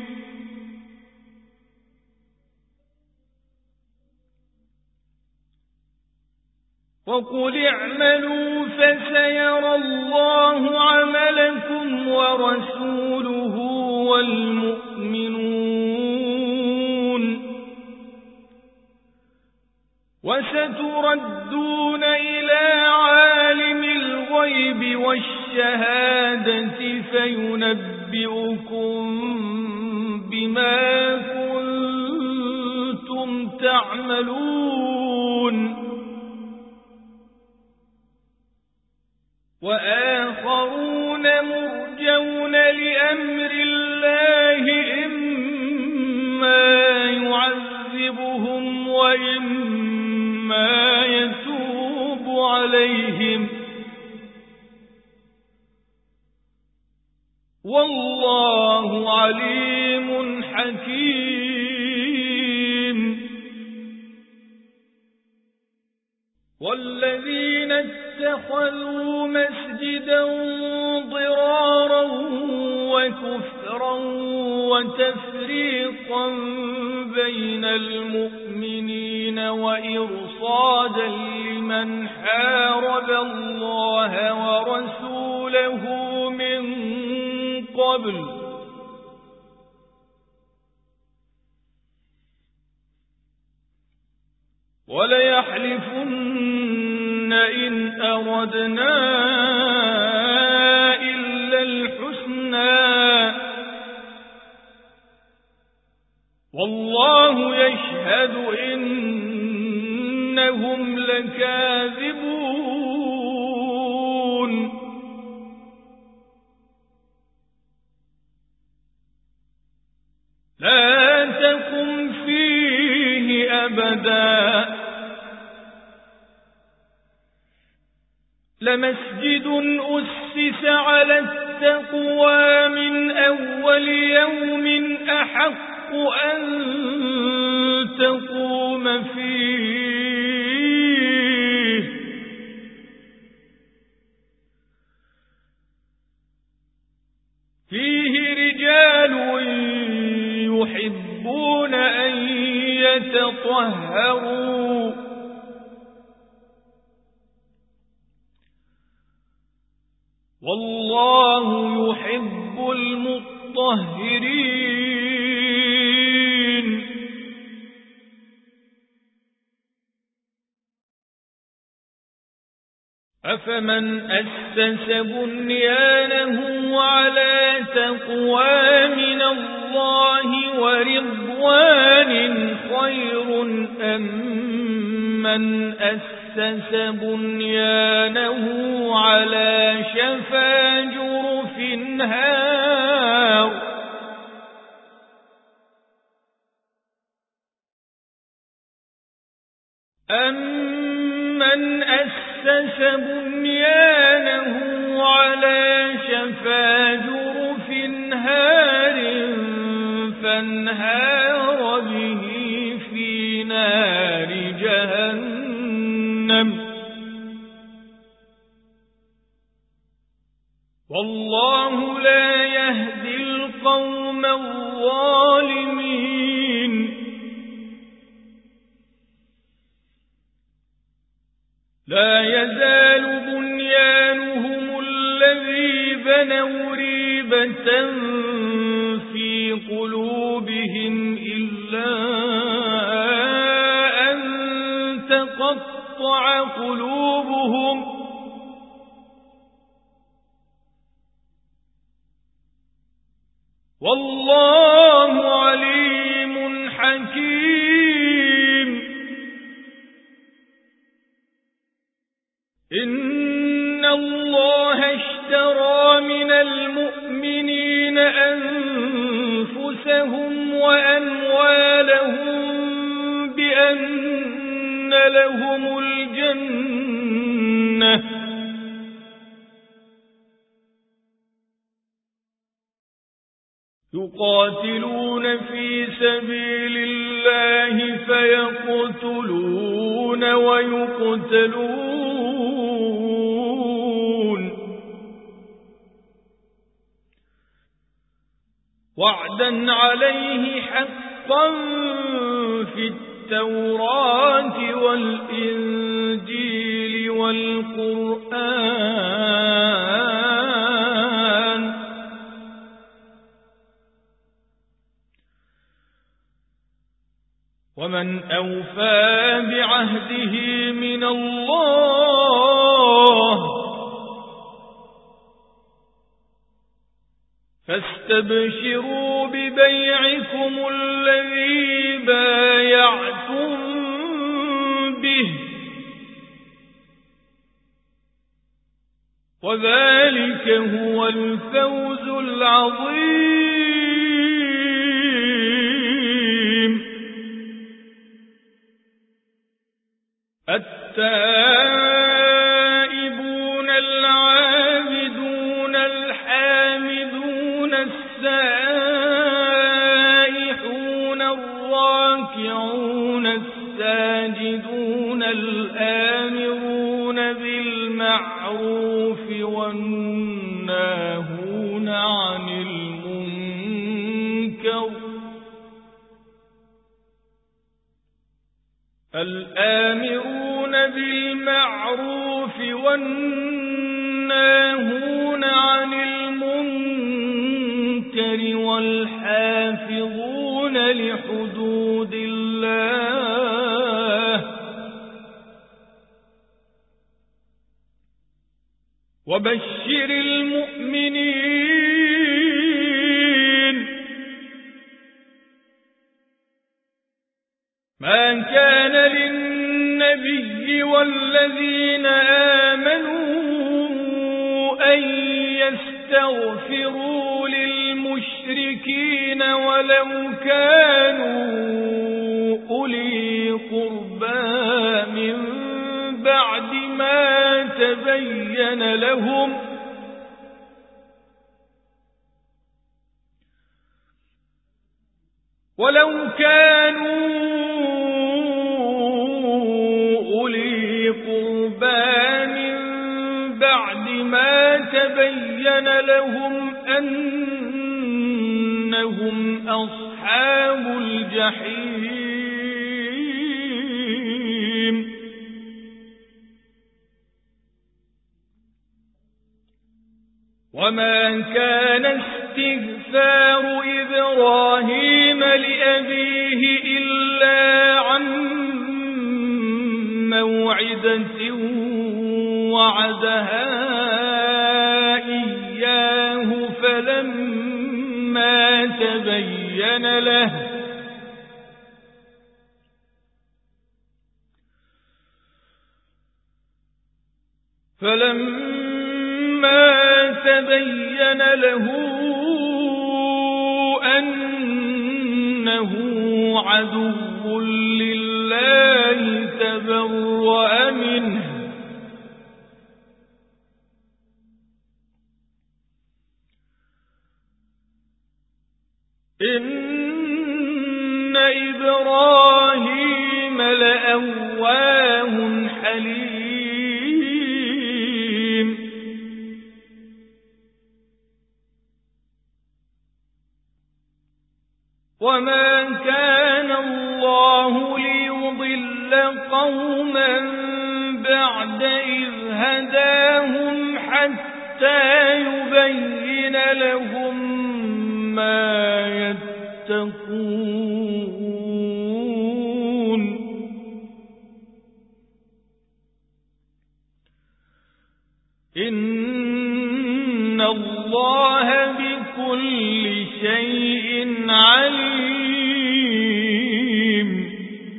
وقل اعملوا فسيرى الله عملكم ورسوله والمؤمنون وستردون إلى عالم الغيب والشهادة فينبئكم بما كنتم تعملون. وآخرون مرجون لأمر الله إما يعذبهم وإما يتوب عليهم والله عليم حكيم. والذين اتخذوا مسجدا ضرارا وكفرا وتفريقا بين المؤمنين وإرصادا لمن حارب الله ورسوله من قبل وليحلفن إن أردنا إلا الحسنى والله يشهد إنهم لكاذبون. لا تقم فيه أبدا لمسجد أسس على التقوى من أول يوم أحق أن تقوم فيه رجال يحبون أن يتطهروا والله يحب المطهرين. أفمن أسس بنيانه على تقوى من الله ورضوان خير أم من أسس بنيانه على شفا جرف هار أمن أسس بنيانه على شفا جرف هار فانهار به في نار جهنم والله لا يهدي القوم الظالمين. لا يزال بنيانهم الذي بنوا ريبة في قلوبهم إلا أن تقطع قلوبهم والله عليم حكيم. إن الله اشترى من المؤمنين أنفسهم وأموالهم بأن لهم الجنة يقاتلون في سبيل الله فيقتلون ويقتلون وعدا عليه حقا في التوراة والإنجيل والقرآن ومن أوفى بعهده من الله فاستبشروا ببيعكم الذي بايعتم به وذلك هو الفوز العظيم. التائبون العابدون الحامدون السائحون الراكعون الساجدون الآمرون بالمعروف والناهون عن المنكر الآمرون بالمعروف والناهون عن المنكر والحافظون لحدود الله وبشر المؤمنين. ما كان للنبي والذين آمنوا أن يستغفروا للمشركين ولو كانوا أولي قربى من بعد ما تبين لهم ولو كانوا أولي قربى من بعد ما تبين لهم أنهم أصحاب الجحيم وما كان استغفار إبراهيم لأبيه إلا عن موعدة وعدها إياه فلما تبين له أنه عدو لله تبرأ منه إن إبراهيم لأواه حليم وما كان الله ليضل قوما بعد إذ هداهم حتى يبين لهم ما يتقون إن الله بكل شيء عليم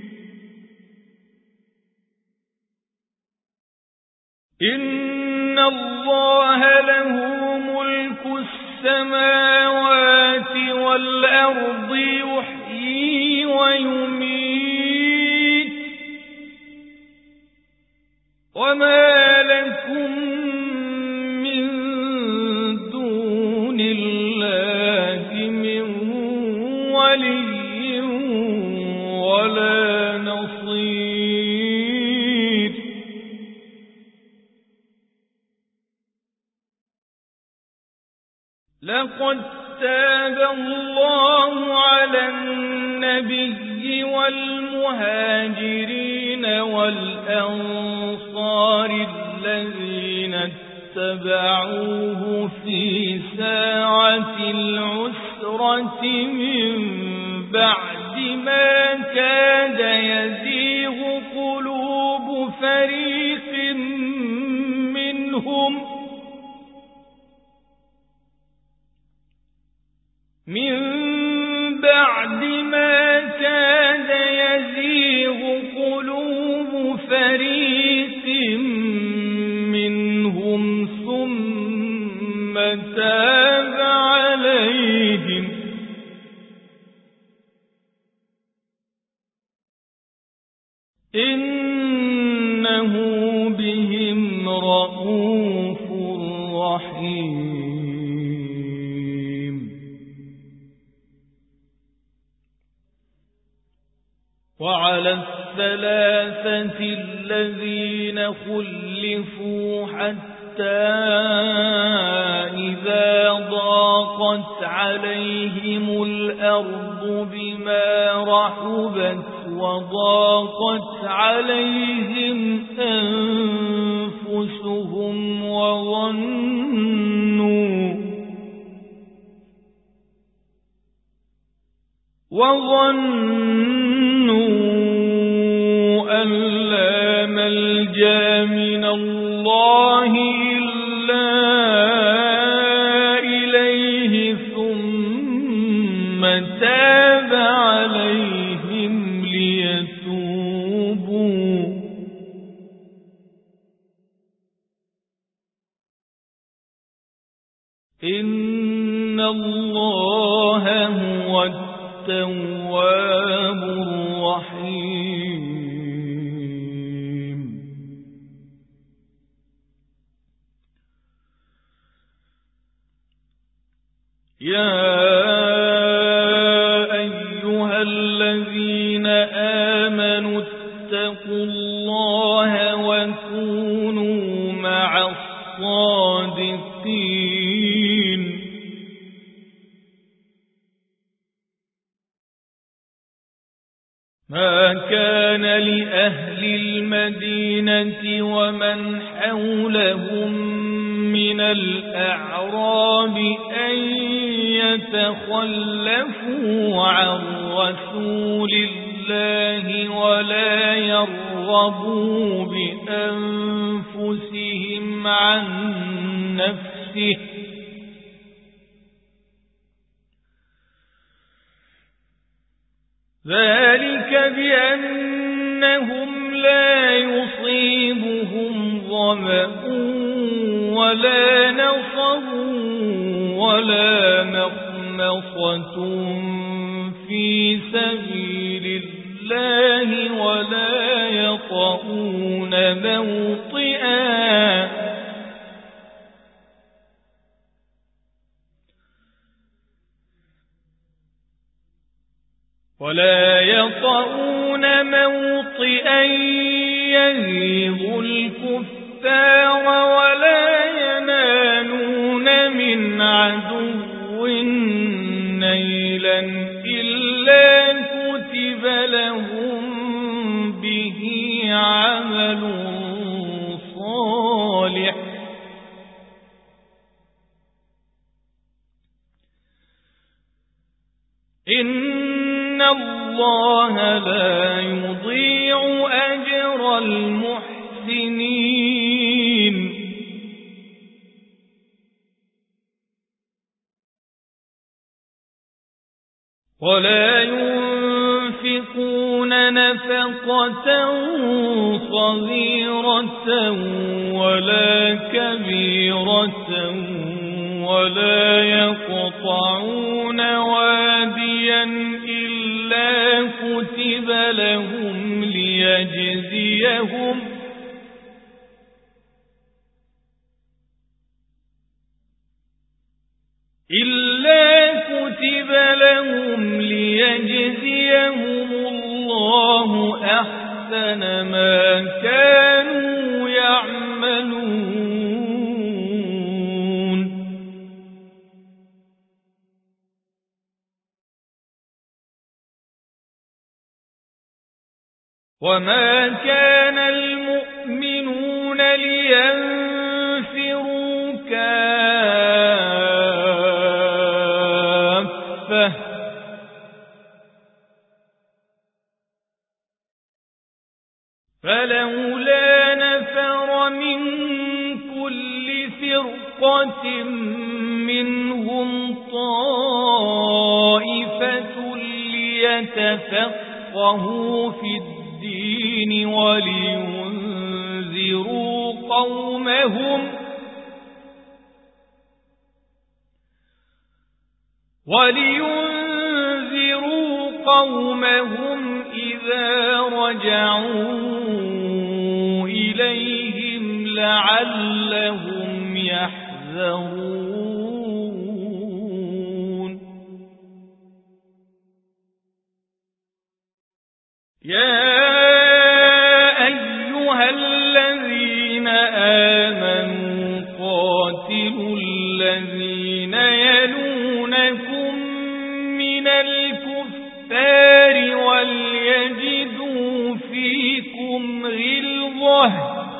إن الله له ملك السماوات والأرض يحيي ويميت وما لكم من دون الله من ولي ولا نصير لقد تاب الله على النبي والمهاجرين والأنصار الذين اتبعوه في ساعة العسرة من بعد ما كاد يزيغ قلوب فريق منهم بعد ما كاد يزيغ قلوب فريق منهم ثم تاب عليهم إنه بهم رؤوف رحيم وعلى الثلاثة الذين خلفوا حتى إذا ضاقت عليهم الأرض بما رحبت وضاقت عليهم أنفسهم وظنوا أن لا ملجأ من الله إلا إليه ثم تاب عليهم ليتوبوا إن الله هو التواب الرحيم. يا أيها الذين آمنوا اتقوا الله وكونوا مع الصادقين ما كان لأهل المدينة ومن حولهم من الأعراب أن يتخلفوا عن رسول الله ولا يرغبوا بأنفسهم عن نفسه ذلك بأنهم لا يصيبهم ظمأ ولا نصب ولا مخمصة في سبيل الله ولا يطؤون موطئا يغيظ الكفار ولا ينالون من عدو نيلا إلا كتب لهم به عمل صالح إن الله لا يضيع أجر المحسنين ولا ينفقون نفقة صغيرة ولا كبيرة ولا يقطعون واديا إلا كتب لهم ليجزيهم الله أحسن ما كانوا يعملون وما كان المؤمنون لينفروا كافة فلولا نفر من كل فرقة منهم طائفة ليتفقهوا في الدين ولينذروا قومهم إذا رجعوا إليهم لعلهم يحذرون يا أيها الذين آمنوا قاتلوا الذين يلونكم من الكفار وليجدوا فيكم غلظة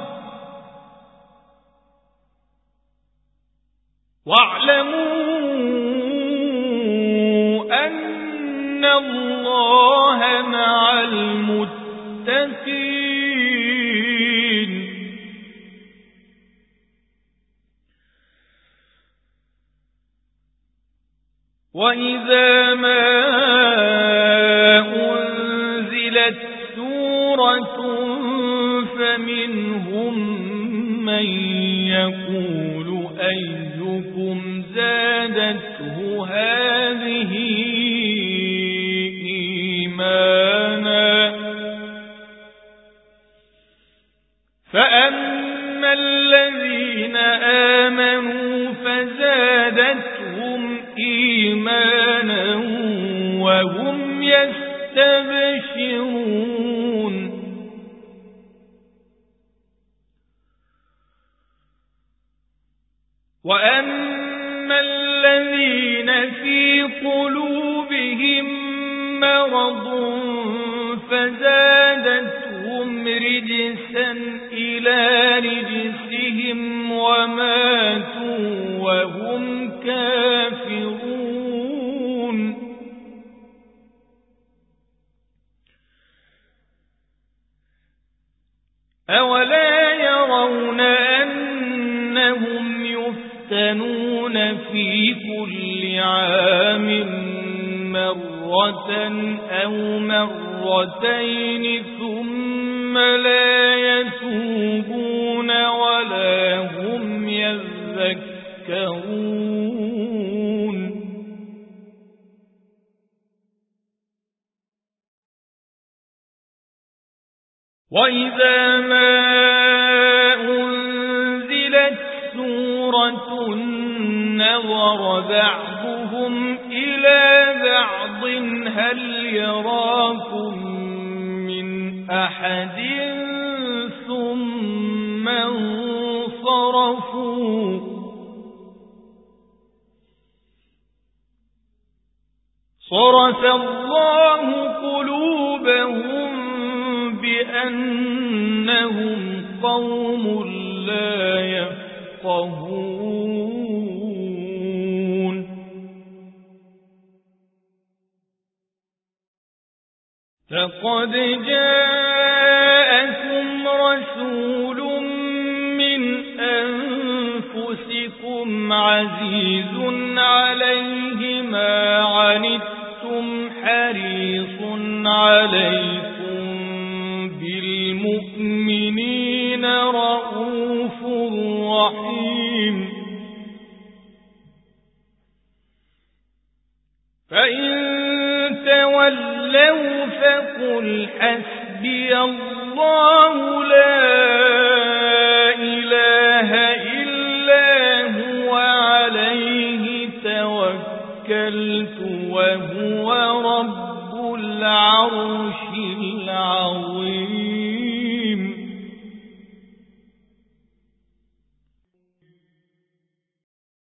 واعلموا أن الله مع المتقين وإذا ما أنزلت سورة فمنهم من يقول أيكم زادته هذه إيمانا فأما الذين آمنوا فزادتهم إيمانا يستبشرون وأما الذين في قلوبهم مرض فزادتهم رجسا إلى رجسهم وماتوا وهم كافرون أولا يرون أنهم يفتنون في كل عام مرة أو مرتين ثم لا يتوبون ولا هم يذكرون وإذا ما أنزلت سورة نظر بعضهم إلى بعض هل يراكم من أحد ثم انصرفوا صرف الله قلوبهم بأنهم قوم لا يفقهون لقد جاءكم رسول من أنفسكم عزيز عليه ما عنتم حريص عليكم بالمؤمنين رؤوف رحيم فإن تولوا فقل حسبي الله لا إله إلا هو عليه توكلت وهو رب العرش